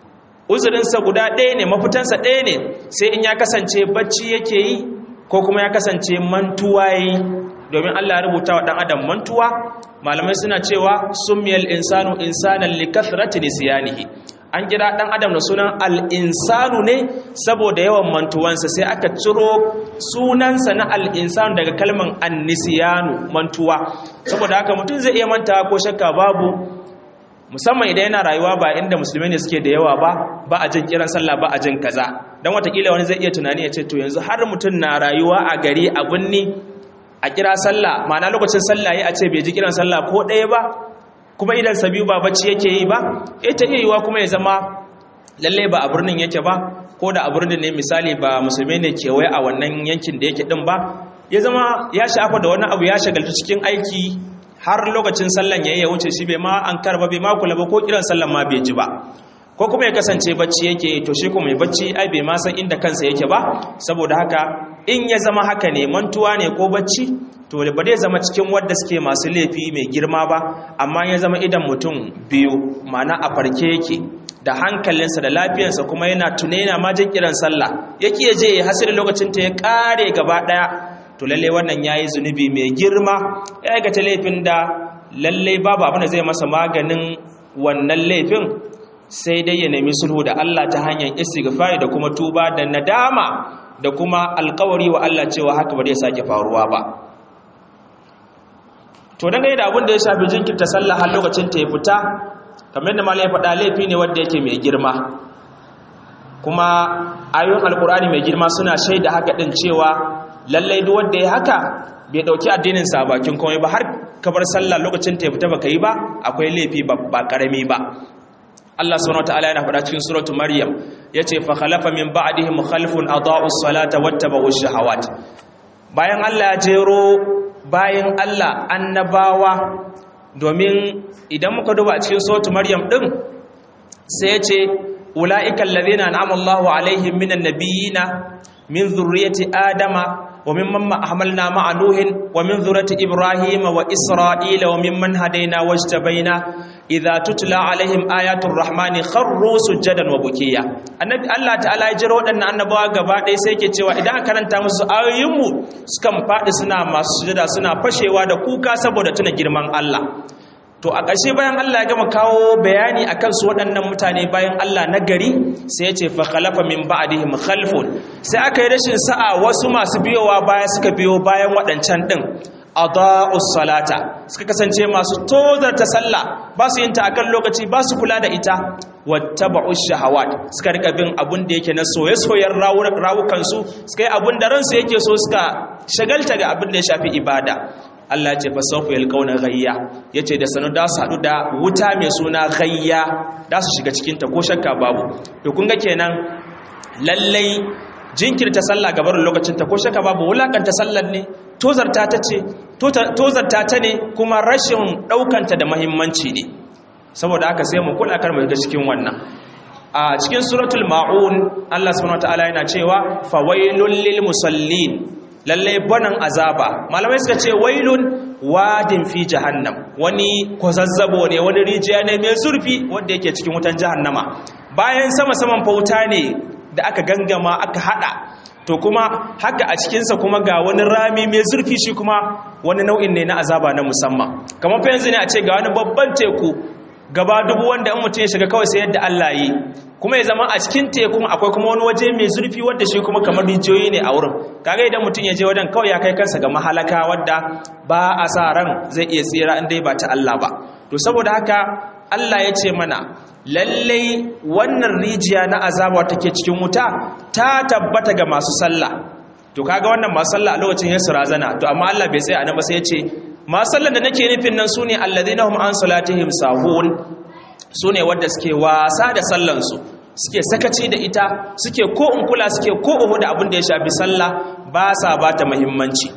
Uzurinsa guda ɗaya ne, mafitansa ɗaya ne, sai in ya kasance bacci yake yi ko kuma ya kasance mantuwa yi, domin Allah ya rubuta wa ɗan adam mantuwa. Malamai suna cewa sumiyal insanu insanan likathrati nisyanihi, an kira ɗan adam da sunan al'insanu ne saboda yawan mantuwansa, sai aka ciro sunansa na al'insanu daga kalman annisiyanu, mantuwa. Saboda haka mutum zai iya manta ko shakka babu, musamman idan yana rayuwa ba inda musulmai ne suke da yawa ba, ba a jin kiran sallah, ba a jin kaza. Don watakila wani zai iya tunani ya ce to yanzu har mutum na rayuwa a gari a binni a kira sallah, ma'ana lokacin sallah ya a ce bai ji kiran sallah ko ɗaya ba, kuma idan sabiyu ba bacci yake yi ba, ita iya yiwa kuma ya zama lalle ba a birnin yake ba, ko da a birnin ne misali ba musulmai ne kewaye a wannan yankin da yake din ba, ya zama ya shafa da wani abu, ya shagaltu cikin aiki har lokacin sallan yayi ya wuce shi bai ma an karba, bai ma kula ba, ko kiran sallan ma bai ji ba, ko kuma ya kasance bacci yake, to shi kuma mai bacci ai bai ma san inda kansa yake ba. Saboda haka in ya zama haka ne, mantuwa ne ko bacci, to ba zai zama cikin wadda suke masu laifi mai girma ba, amma ya zama idan mutum biyu, ma'ana a farke yake da hankalinsa da lafiyarsa, kuma yana tune yana majin kiran sallah yake ya je hasiri lokacin ta ya kare gaba daya, to lalle wannan yayi zunubi mai girma, ya aikata laifin da lalle babu abin da zai masa maganin wannan laifin sai dai ya nemi sulhu da Allah ta hanyar istighfari da kuma tuba da nadama da kuma alƙawari wa Allah cewa haka ba zai sake faruwa ba. To dangane da abin da ya shafi jinkirta sallah har lokacin ta ya fita, kamar yadda malai ya faɗa, laifi ne wanda yake mai girma, kuma ayoyin alkur'ani mai girma suna shaida haka din cewa lallai duk wanda ya haka bai dauki addinin sa bakin komai ba har ka bar sallah lokacin ta fita baka yi ba akwai laifi ba karami ba. Allah subhanahu wataala yana faɗa cikin suratu Maryam yace fa khalafa min ba'dihim khalfun adaa'us salata wattaba'ush shahawat. Bayan Allah ya jero bayan Allah annabawa, domin idan muka duba cikin suratu Maryam din sai yace ulaika alladhina an'ama Allahu alaihim minan nabiyina min dhurriyyati adama wa mimman hamalna ma'a nuhin wa min dhurriyyati ibrahima wa isra'ila wa mimman hadaina wajtabaina idza tutla alaihim ayatul rahmani kharru sujadan wa bukiya. Annabi Allah ta'ala ya jira wadannan annabawa gaba ɗaya sai yake cewa idan aka karanta musu ayoyin mu sukan faɗi suna masu sujada suna fashewa da kuka saboda tuna girman Allah. To a ƙarshe bayan Allah ya gama kawo bayani akan su waɗannan mutane bayan Allah na gari sai ya ce fa khalafa min ba'dihim khalfun, sai aka yi rashin sa'a wasu masu biyowa baya suka biyo bayan waɗancan din adaa'us salata, suka kasance masu tozarta sallah, ba su yin ta akan lokaci, ba su kula da ita, wattaba'ush shahawat, suka rika bin abun da yake na soye-soyen rawukan su, suka yi abun da ransu yake so, suka shagalta ga abin da ya shafi ibada. Allah ya ce fa sawfa yalqawna ghayya, yace da sanu da su hadu da wuta mai suna ghayya, da su shiga cikin ta ko shakka babu. To kun ga kenan lallai jinkirta sallah gaban lokacin ta ko shakka babu wulakanta sallar ne, tozarta ta ce tozarta ta ne, kuma rashin daukanta da muhimmanci ne. Saboda haka sai mu kula kar mu ga cikin wannan. A cikin suratul maun Allah subhanahu wataala yana cewa fawailul lil musallin, lalle banan azaba. Malamai suka ce wailun wadin fi jahannam, wani kwazazzabo ne, wani rijiya ne mai zurfi wanda yake cikin wutan jahannama. Bayan sama saman fauta ne da aka gangama aka hada, to kuma haka a cikinsa kuma ga wani rami mai zurfi, shi kuma wani nau'in ne na azaba na musamman. Kamar fa yanzu ne a ce ga wani babban teku gaba dubu wanda in mutum ya shiga kawai sai yadda Allah yi, kuma ya zama a cikin tekun akwai kuma wani waje mai zurfi wadda shi kuma kamar rijiyoyi ne a wurin. Kaga idan mutum ya je wajen kawai ya kai kansa ga mahalaka wadda ba a sa ran zai iya tsira in dai ba ta Allah ba. To saboda haka Allah ya ce mana lallai wannan rijiya na azaba take cikin wuta ta tabbata ga masu sallah. To kaga wannan masu sallah a lokacin ya surazana, to amma Allah bai tsaya ba sai ya ce masu sallan da nake nufin nan sune alladhina hum an salatihim sahun, sune wanda suke wasa da sallan su, suke sakaci da ita, suke ko in kula suke ko uhu da abin da ya shafi sallah, ba sa ba ta muhimmanci.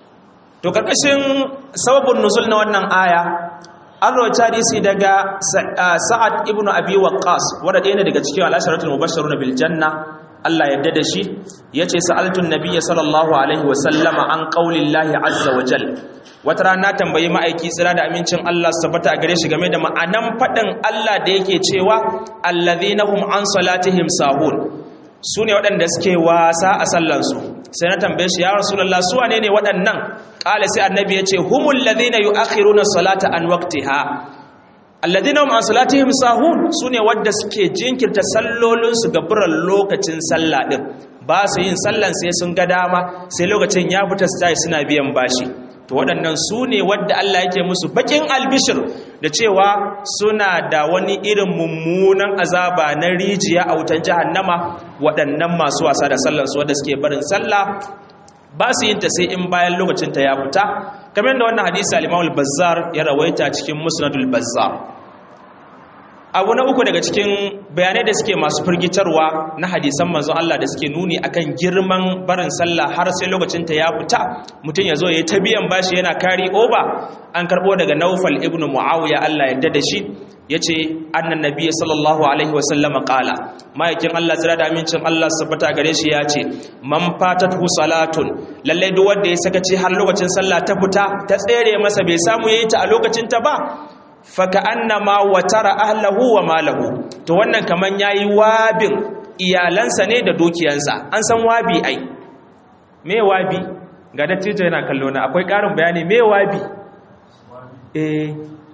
To karkashin sababun nuzul na wannan aya an rawaita hadisi daga Sa'ad ibn Abi Waqqas, wanda ɗaya ne daga cikin al-asharatul mubashshiruna bil janna, Allah yadda da shi, yace sa'altun nabiyyi sallallahu alaihi wa sallama an qaulillahi azza wa jal. Wata rana tambayi ma'aiki tsira da amincin Allah su tabbata a gare shi game da ma'anan faɗin Allah da yake cewa alladhina hum an salatihim sahun, su ne waɗanda suke wasa a sallansu. Sai na tambaye shi ya rasulullah su wane ne waɗannan? Qala sai annabi yace humul ladhina yu'akhiruna salata an waqtiha, alladhina hum an salatihim sahun, su ne wanda suke jinkirta sallolinsu ga buran lokacin sallah din, ba su yin sallan sai sun ga dama, sai lokacin ya fita su tayi suna biyan bashi. To waɗannan su ne wadda Allah yake musu bakin albishir da cewa suna da wani irin mummunan azaba na rijiya a wutan jahannama, waɗannan masu wasa da sallansu wadda suke barin sallah ba su yin ta sai in bayan lokacin ta ya fita, kamar da wannan hadisi al-Imam al-Bazzar ya rawaita cikin Musnadul Bazzar. Abu na uku daga cikin bayanai da suke masu firgitarwa na hadisan manzon Allah da suke nuni akan girman barin sallah har sai lokacin ta ya fita, mutum ya zo ya ta biyan bashi yana kari over. An karbo daga Naufal ibn Muawiya Allah ya da shi, yace annan nabiy sallallahu alaihi wa sallama qala, ma'aikin Allah zira da amincin Allah sabbata gare shi yace man fatatu salatun, lalle duk wanda ya sakaci har lokacin sallah ta fita ta tsere masa bai samu yayi ta a lokacin ta ba, faka annama watara ahlahu wa malahu, to wannan kaman yayi wabin iyalansa ne da dukiyansa. An san wabi ai, me wabi? Ga dattijo yana kallo na, akwai karin bayani me wabi? Eh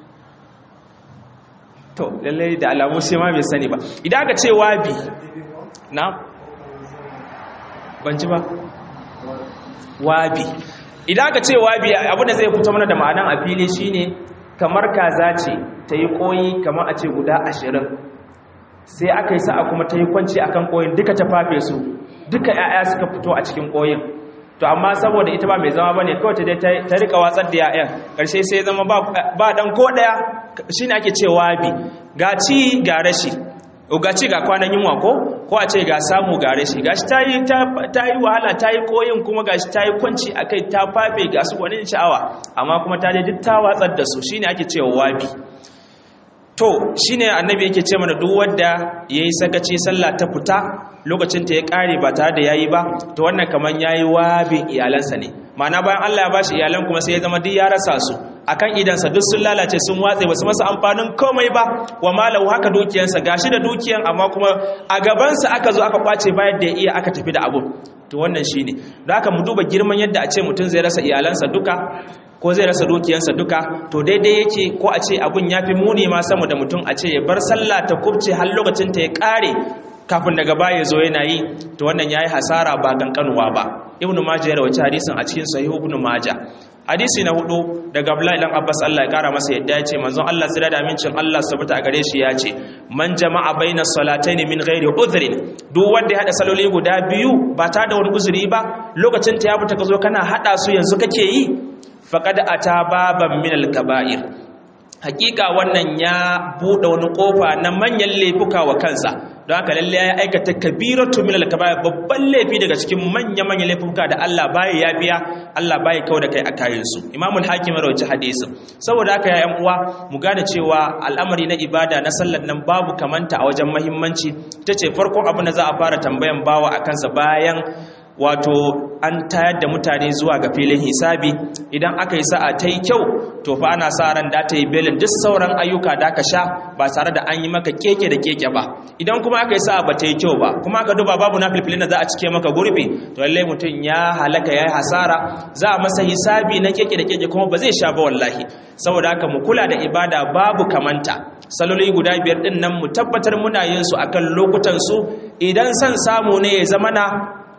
to lalle da alamu sai ma bai sani ba. Idan aka ce wabi na ban ji ba, wabi idan aka ce wabi abu da zai fito mana da ma'anan a fili shine kamar kaza ce ta yi koyi kamar a ce guda ashirin, sai aka yi sa'a kuma ta yi kwanci akan koyin duka ta fafe su, duka 'ya'ya suka fito a cikin koyin. to amma saboda ita ba mai zama bane kawai ta dai ta rika watsar da yayan karshe sai zama ba ba dan ko daya shine ake cewa bi ga ci ga rashi ga ci ga kwanan yunwa ko ko a ce ga samu ga rashi gashi tayi tayi wahala tayi koyin kuma gashi tayi kwanci akai ta fafe ga su gwanin sha'awa amma kuma ta je duk ta watsar da su shine ake cewa wabi to shine annabi yake ce mana duk wanda yayi sakaci sallah ta fita lokacin ta ya kare ba tare da yayi ba to wannan kaman yayi wabin iyalansa ne ma'ana bayan Allah ya bashi iyalan kuma sai ya zama duk ya rasa su akan idansa duk sun lalace sun watse basu masa amfanin komai ba wa malahu haka dukiyansa gashi da dukiyan amma kuma a gabansa aka zo aka kwace bayan da ya iya aka tafi da abu to wannan shine don haka mu duba girman yadda a ce mutum zai rasa iyalansa duka ko zai rasa dukiyansa duka to daidai yake ko a ce abun yafi muni ma sama da mutum a ce ya bar sallah ta kubce har lokacin ta ya kare kafin daga baya zo yana yi to wannan yayi hasara ba kankanuwa ba ibnu majah ya rawaita hadisin a cikin sahih ibnu majah hadisi na hudu daga Abdullahi dan Abbas Allah ya kara masa yadda ya ce manzon Allah tsira da amincin Allah subhanahu a gare shi ya ce man jama'a baina salataini min ghairi udhrin duk wanda ya hada saloli guda biyu ba ta da wani uzuri ba lokacin ta ya fita ka zo kana hada su yanzu kake yi faqad ata baban min al-kaba'ir hakika wannan ya bude wani kofa na manyan laifuka wa kansa don haka lalle ya aikata kabiratu min al-kaba'ir babban laifi daga cikin manyan manyan laifuka da Allah baya yafiya Allah baya kawo da kai a kayan su Imamul Hakim ya rawaita hadisin saboda haka ya yan uwa mu gane cewa al'amari na ibada na sallar nan babu kamanta a wajen muhimmanci tace farkon abin da za a fara tambayan bawa akan sa bayan wato an tayar da mutane zuwa ga filin hisabi idan aka yi sa'a ta yi kyau to fa ana sa ran da ta yi belin duk sauran ayyuka da aka sha ba tare da an yi maka keke da keke ba idan kuma aka yi sa'a ba ta yi kyau ba kuma aka duba babu na filfilin da za a cike maka gurbi to lallai mutum ya halaka ya yi hasara za a masa hisabi na keke da keke kuma ba zai sha ba wallahi saboda haka mu kula da ibada babu kamanta saloli guda biyar din nan mu tabbatar muna yin su akan lokutan su idan san samu ne ya zama na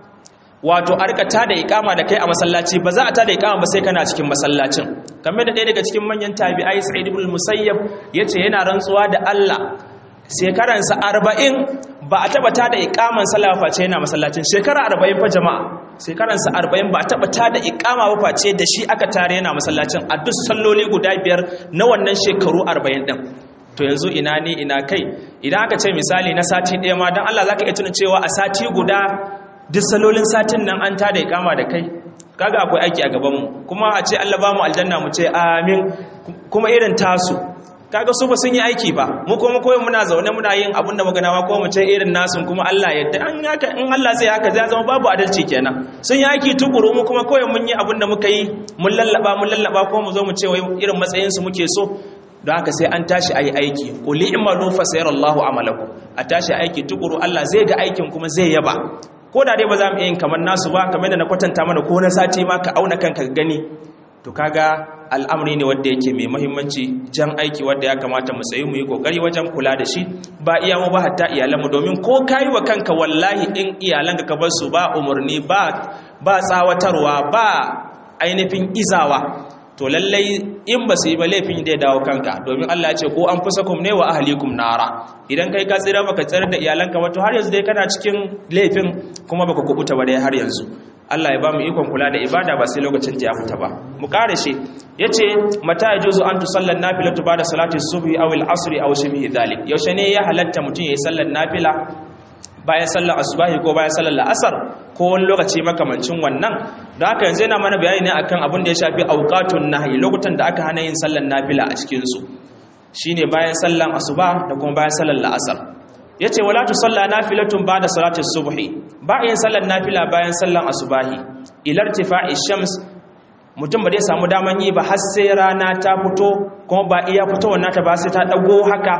wato a rika tada ikama da kai a masallaci ba za a tada ikama ba sai kana cikin masallacin kamar da ɗaya daga cikin manyan tabi'ai Sa'id ibn al-Musayyab yace yana rantsuwa da Allah shekaransa arba'in ba a taba tada ikaman sallah face yana masallacin shekara arba'in fa jama'a shekaransa arba'in ba a taba tada ikama ba face da shi aka tare yana masallacin a duk salloli guda biyar na wannan shekaru arba'in din to yanzu ina ni ina kai idan aka ce misali na sati ɗaya ma dan Allah zaka iya tuna cewa a sati guda duk salolin satin nan an tada ikama da kai kaga akwai aiki a gaban mu kuma a ce Allah ba mu aljanna mu ce amin kuma irin tasu kaga su ba sun yi aiki ba mu kuma koyi muna zaune muna yin abin da muka nawa ko mu ce irin nasun kuma Allah yadda an haka in Allah zai haka zai zama babu adalci kenan sun yi aiki tukuru mu kuma koyi mun yi abin da muka yi mun lallaba mun lallaba ko mu zo mu ce wai irin matsayin su muke so don haka sai an tashi ayi aiki qul i'malu fa sayarallahu amalakum a tashi aiki tukuru Allah zai ga aikin kuma zai yaba ko da dai ba za mu yin kamar nasu ba kamar da na kwatanta mana ko na sati ma ka auna kanka gani to kaga al'amari ne wanda yake mai muhimmanci jan aiki wanda ya kamata mu tsayi mu yi kokari wajen kula da shi ba iya mu ba hatta iyalanmu domin ko kai wa kanka wallahi in iyalanka ka bar su ba umurni ba ba tsawatarwa ba ainihin izawa to lallai in ba su yi ba laifin da ya dawo kanka domin Allah ya ce ko an fusakum ne wa ahlikum nara idan kai ka tsira baka tsira da iyalanka ba to har yanzu dai kana cikin laifin kuma baka kubuta ba dai har yanzu Allah ya ba mu ikon kula da ibada ba sai lokacin da ya fita ba mu kare shi yace mata yajuzu an tusalla nafilatu ba'da salati subhi aw al-asr aw shibhi dhalik yaushe ne ya halatta mutun yayi sallar nafila bayan sallar asubahi ko bayan sallar la'asar ko wani lokaci makamancin wannan da haka yanzu yana mana bayani ne akan abin da ya shafi auqatun nahyi lokutan da aka hana yin sallar nafila a cikin su shine bayan sallar asuba da kuma bayan sallar la'asar yace wala tusalla nafilatun ba'da salati subhi ba yin sallar nafila bayan sallar asubahi ila irtifa'i shams mutum ba zai samu daman yi ba har sai rana ta fito kuma ba iya fitowar nata ba sai ta dago haka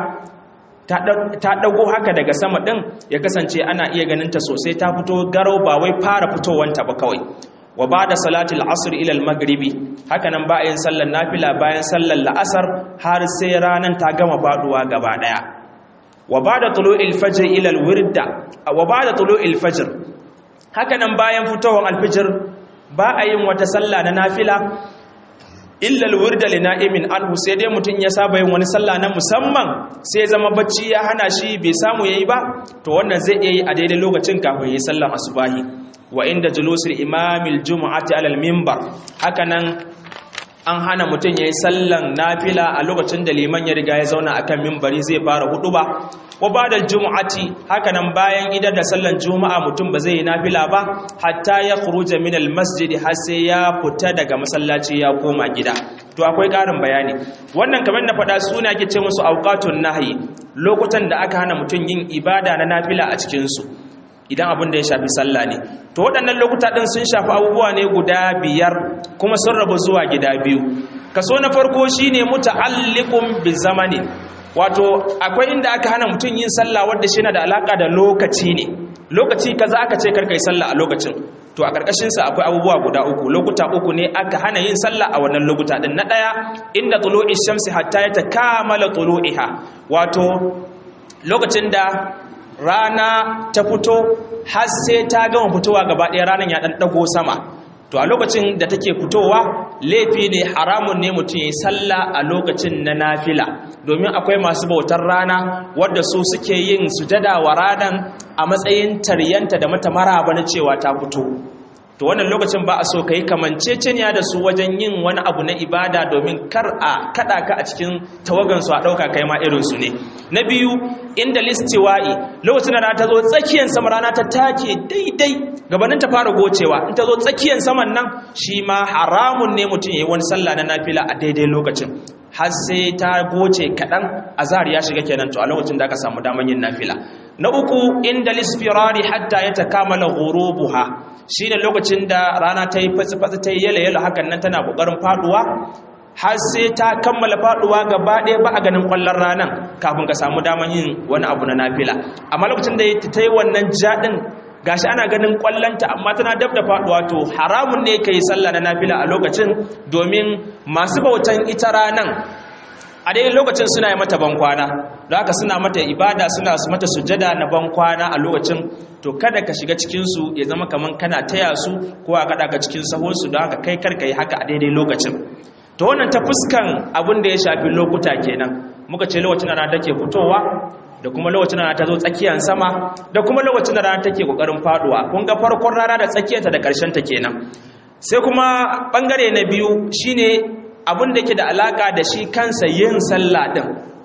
ta dago haka daga sama din ya kasance ana iya ganin ta sosai ta fito garau ba wai fara fitowanta ba kawai wa ba'da salatil asr ila al-maghribi haka nan ba yin sallar nafila bayan sallar la'asar har sai ranan ta gama faduwa gaba daya wa ba'da tulu'il fajr ila al-wirda wa ba'da tulu'il fajr haka nan bayan fitowar al-fajr ba a yin wata sallah na nafila illa al-wirda li na'imin anhu sai dai mutun ya saba yin wani sallah na musamman sai zama bacci ya hana shi bai samu yayi ba to wannan zai iya yi a daidai lokacin kafin yayi sallar asubahi wa inda julusul imamil jumu'ati alal minbar hakanan an hana mutum yayi sallan nafila a lokacin da liman ya riga ya zauna akan minbari zai fara huduba wa ba'da jumu'ati hakanan bayan idar da sallan juma'a mutum ba zai yi nafila ba hatta ya khuruja min al masjid har sai ya fita daga masallaci ya koma gida to akwai ƙarin bayani wannan kamar na faɗa suna ake ce musu awqatun nahyi lokutan da aka hana mutum yin ibada na nafila a cikin su idan abin da ya shafi sallah ne to waɗannan lokuta ɗin sun shafi abubuwa ne guda biyar kuma sun rabu zuwa gida biyu kaso na farko shine muta'alliqun bi zamani wato akwai inda aka hana mutum yin sallah wanda shi yana da alaka da lokaci ne lokaci kaza aka ce karkai sallah a lokacin to a karkashin sa akwai abubuwa guda uku lokuta uku ne aka hana yin sallah a wannan lokuta din na daya inda tulu'i shamsi hatta ya takamala tulu'iha wato lokacin da rana ta fito har sai ta gama fitowa gaba ɗaya ranar ya ɗan ɗago sama to a lokacin da take fitowa laifi ne haramun ne mutum ya yi sallah a lokacin na nafila domin akwai masu bautar rana wadda su suke yin sujada wa ranar a matsayin taryanta da mata maraba na cewa ta fito to wannan lokacin ba a so kai kamanceceniya da su wajen yin wani abu na ibada domin kar a kada ka a cikin tawagan su a dauka kai ma irin su ne na biyu inda listiwa'i lokacin da ta zo tsakiyar sama rana ta take daidai gabanin ta fara gocewa in ta zo tsakiyar saman nan shi ma haramun ne mutum yayi wani sallah na nafila a daidai lokacin har sai ta goce kadan azhar ya shiga kenan to a lokacin da aka samu daman yin nafila na uku inda lisfirari hatta ya takamala ghurubuha shine lokacin da rana ta yi fatsi-fatsi ta yi yala-yala hakan nan tana kokarin faduwa har sai ta kammala faduwa gaba ɗaya ba a ganin kwallon ranar kafin ka samu daman yin wani abu na nafila amma lokacin da ta yi wannan jaɗin gashi ana ganin kwallonta amma tana dab da faduwa to haramun ne ka yi sallah na nafila a lokacin domin masu bautan ita ranar a dai lokacin suna yi mata bankwana da haka suna mata ibada suna mata sujada na bankwana a lokacin to kada ka shiga cikinsu ya zama kaman kana taya su ko a kada ka cikin sahonsu da haka kai karka yi haka a daidai lokacin to wannan ta fuskan abin da ya shafi lokuta kenan muka ce lokacin rana take fitowa da kuma lokacin rana ta zo tsakiyar sama da kuma lokacin da rana take kokarin faduwa kun ga farkon rana da tsakiyarta da karshen ta kenan sai kuma bangare na biyu shine abin da ke da alaka da shi kansa yin sallah din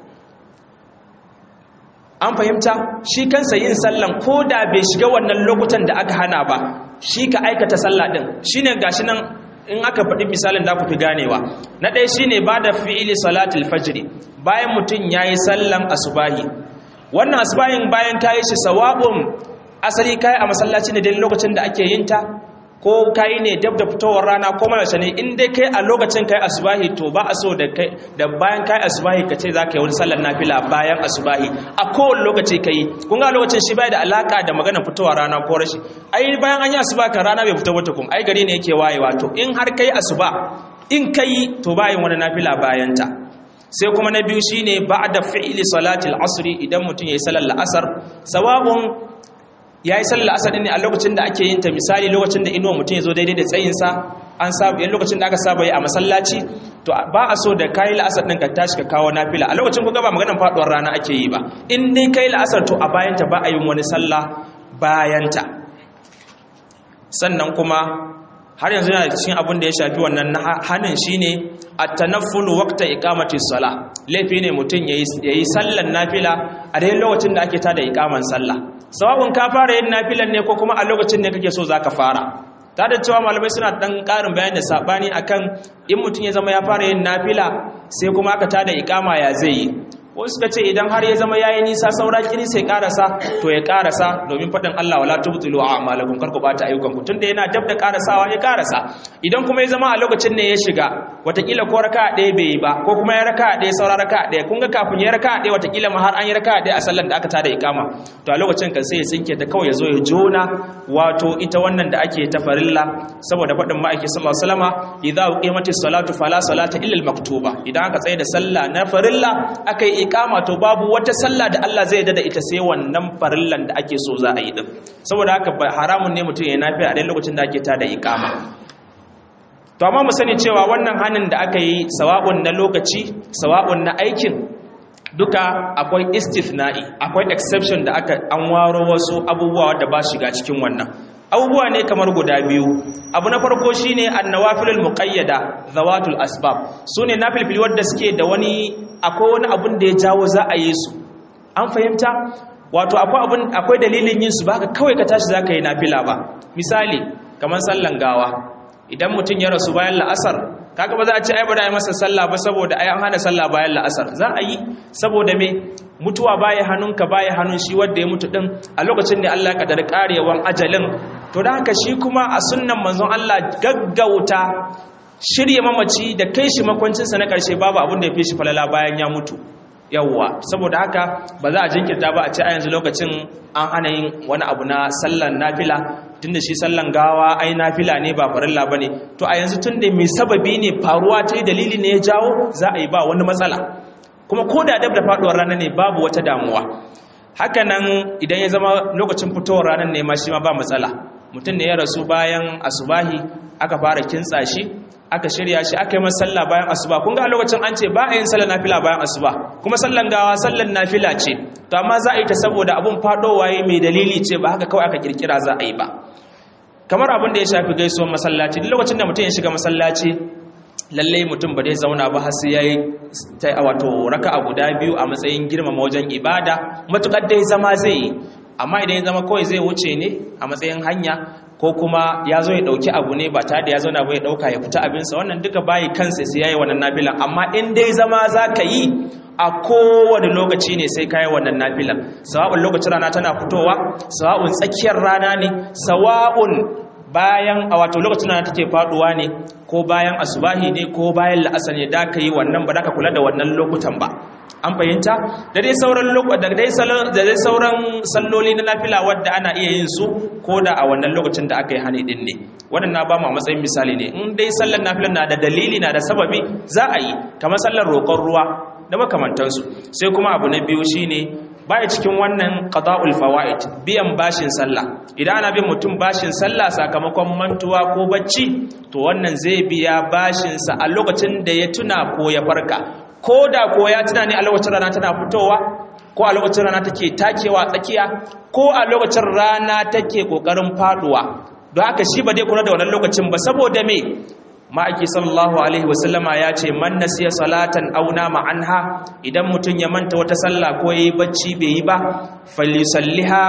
an fahimta shi kansa yin sallan ko da bai shiga wannan lokutan da aka hana ba shi ka aikata sallah din shine gashi nan in aka faɗi misalin da ku fi ganewa na ɗaya shine ba da fi'ili salatul fajr bayan mutum yayi sallan asubahi wannan asubahin bayan kayi shi sawabun asali kai a masallaci ne dan lokacin da ake yin ta ko kai ne dab da fitowar rana ko malace ne in dai kai a lokacin kai asubahi to ba a so da kai da bayan kai asubahi kace zaka yi wani sallar nafila bayan asubahi a kowane lokaci kai kun ga lokacin shi bai da alaka da magana fitowar rana ko rashi ai bayan an yi asuba kan rana bai fito ba tukun ai gari ne yake wayewa to in har kai asuba in kai to bayan wani nafila bayan ta sai kuma na biyu shine ba'da fi'li salatil asr idan mutun yayi sallar la'asar sawabun ya yi sallar asar ne a lokacin da ake yin ta misali lokacin da inuwa mutum ya zo daidai da tsayinsa an saba yin lokacin da aka saba yi a masallaci to ba a so da kayi la'asar ɗin ka tashi ka kawo nafila a lokacin kuka ba maganar faɗuwar rana ake yi ba in dai kayi la'asar to a bayanta ba a yin wani sallah bayanta sannan kuma har yanzu yana da cikin abin da ya shafi wannan hannun shine at-tanaffulu waqta iqamati sala laifi ne mutum yayi sallar nafila a dai lokacin da ake tada iqaman sallah sawabun ka fara yin nafilan ne ko kuma a lokacin ne kake so zaka fara ta da cewa malamai suna dan karin bayani da sabani akan in mutum ya zama ya fara yin nafila sai kuma aka tada iqama ya zai yi wasu suka ce idan har ya zama yayi nisa saura kiri sai karasa to ya karasa domin fadin Allah wala tubtilu a'malakum karku bata ayyukanku tunda yana dab da karasawa ya karasa idan kuma ya zama a lokacin ne ya shiga watakila ko raka'a ɗaya bai yi ba ko kuma ya raka'a ɗaya saura raka'a ɗaya kun ga kafin ya raka'a ɗaya watakila ma har an yi raka'a ɗaya a sallar da aka tada ikama to a lokacin kan sai ya sinke ta kawai ya zo ya jona wato ita wannan da ake ta farilla saboda fadin ma'aiki sallallahu alaihi wasallama idza uqimatis salatu fala salata illa al-maktuba idan aka tsaye da sallah na farilla akai iqama to babu wata sallah da Allah zai dada ita sai wannan farillan da ake so za a yi din saboda haka haramun ne mutum ya nafi a dai lokacin da ake tada iqama to amma mu sani cewa wannan hanin da aka yi sawa'un na lokaci sawa'un na aikin duka akwai istithna'i akwai exception da aka an waro wasu abubuwa da ba shiga cikin wannan abubuwa ne kamar guda biyu. Abu na farko shine annawafilul muqayyada zawatul asbab, sune nafilfili wanda suke da wani akwai wani abun da ya jawo za a yi su, an fahimta, wato akwai abun akwai dalilin yin su, baka kawai ka tashi zaka yi nafila ba. Misali kamar sallan gawa, idan mutum ya rasu bayan la'asar, kaga ba za a ce ai ba da yi masa sallah ba saboda ai an hana sallah bayan la'asar, za a yi saboda me mutuwa baya hannunka baya hannun shi wanda ya mutu din a lokacin da Allah ya kaddara karewan ajalin. To da haka shi kuma a sunnan manzon Allah gaggauta shirye mamaci da kai shi makwancinsa na karshe babu abin da ya fi shi falala bayan ya mutu. Yawwa, saboda haka ba za a jinkirta ba a ce a yanzu lokacin an hana yin wani abu na sallan nafila, tunda shi sallan gawa ai nafila ne ba farilla bane. To a yanzu tunda mai sababi ne faruwa ta yi dalili ne ya jawo, za a yi ba wani matsala, kuma ko da dab da faduwar rana ne babu wata damuwa. Hakanan idan ya zama lokacin fitowar ranar ne ma shi ma ba matsala. Mutum ne ya rasu bayan asubahi, aka fara kintsa shi, aka shirya shi, aka yi masa sallah bayan asuba. Kun ga a lokacin an ce ba a yin sallar nafila bayan asuba, kuma sallan gawa sallar nafila ce, to amma za a yi ta saboda abun fadowa yi mai dalili ce, ba haka kawai aka kirkira za a yi ba. Kamar abin da ya shafi gaisuwar masallaci, duk lokacin da mutum ya shiga masallaci, lalle mutum ba dai zauna ba har sai yayi wato raka'a guda biyu a matsayin girmama wajen ibada, matukar dai zama zai yi. Amma idan ya zama kawai zai wuce ne a matsayin hanya, ko kuma ya zo ya dauki abu ne ba tare da ya zauna ba ya dauka ya fita abinsa, wannan duka bayi kansa sai yayi wannan nafilan. Amma in dai zama zaka yi a kowane lokaci ne sai kai wannan nafilan, sawa'un lokacin rana tana fitowa, sawa'un tsakiyar rana ne, sawa'un bayan a wato lokacin rana take faduwa ne, ko bayan asubahi ne, ko bayan la'asar ne, da ka yi wannan ba da ka kula da wannan lokutan ba. An fahimta? Da dai sauran da dai sauran salloli na nafila wadda ana iya yin su ko da a wannan lokacin da aka yi hani din ne. Wannan na ba mu a matsayin misali ne. In dai sallar nafila na da dalili na da sababi za a yi, kamar sallar roƙon ruwa da makamantansu. Sai kuma abu na biyu shine baya cikin wannan qada'ul fawaid, biyan bashin sallah. Idan ana bin mutum bashin sallah sakamakon mantuwa ko bacci, to wannan zai biya bashin sa a lokacin da ya tuna ko ya farka. Ko da ko ya tuna ne a lokacin rana tana fitowa, ko a lokacin rana take takewa tsakiya, ko a lokacin rana take kokarin faduwa. Don haka shi ba dai kula da wannan lokacin ba, saboda me ma'aiki sallallahu alaihi wasallama ya ce man nasiya salatan aw nama anha, idan mutun ya manta wata sallah ko yayi bacci bai yi ba, falyusalliha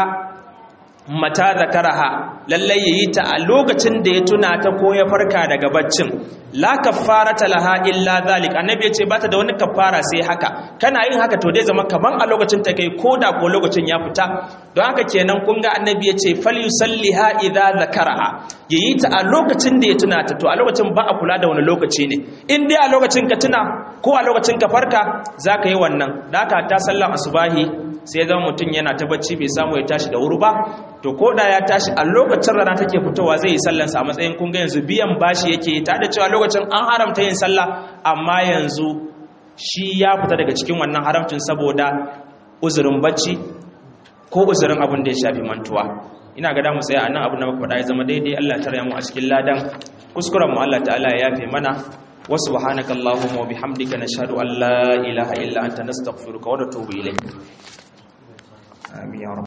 mata zakaraha, lalle yayi ta a lokacin da ya tuna ta ko ya farka daga baccin. La kaffarata laha illa zalik, annabi yace bata da wani kaffara sai haka. Kana yin haka to dai zama kaman a lokacin ta kai koda ko lokacin ya fita. Don haka kenan kun ga annabi yace falyusalliha idza zakaraha, yayi ta a lokacin da ya tuna ta. To a lokacin ba a kula da wani lokaci ne, in dai a lokacin ka tuna ko a lokacin ka farka zaka yi wannan. Da haka ta sallan asubahi sai zama mutum yana ta bacci bai samu ya tashi da wuri ba, to ko da ya tashi a lokacin rana take fitowa zai yi sallansa a matsayin kun ga yanzu biyan bashi yake, ta da cewa lokacin an haramta yin sallah, amma yanzu shi ya fita daga cikin wannan haramcin saboda uzurin bacci ko uzurin abin da ya shafi mantuwa. Ina ga damu tsaya anan abin da muka faɗa ya zama daidai, Allah ta raya mu a cikin ladan, kuskuren mu Allah ta'ala ya yafe mana. wa subhanakallahumma wa bihamdika nashhadu an la ilaha illa anta nastaghfiruka wa natubu ilayk. آمين يا رب.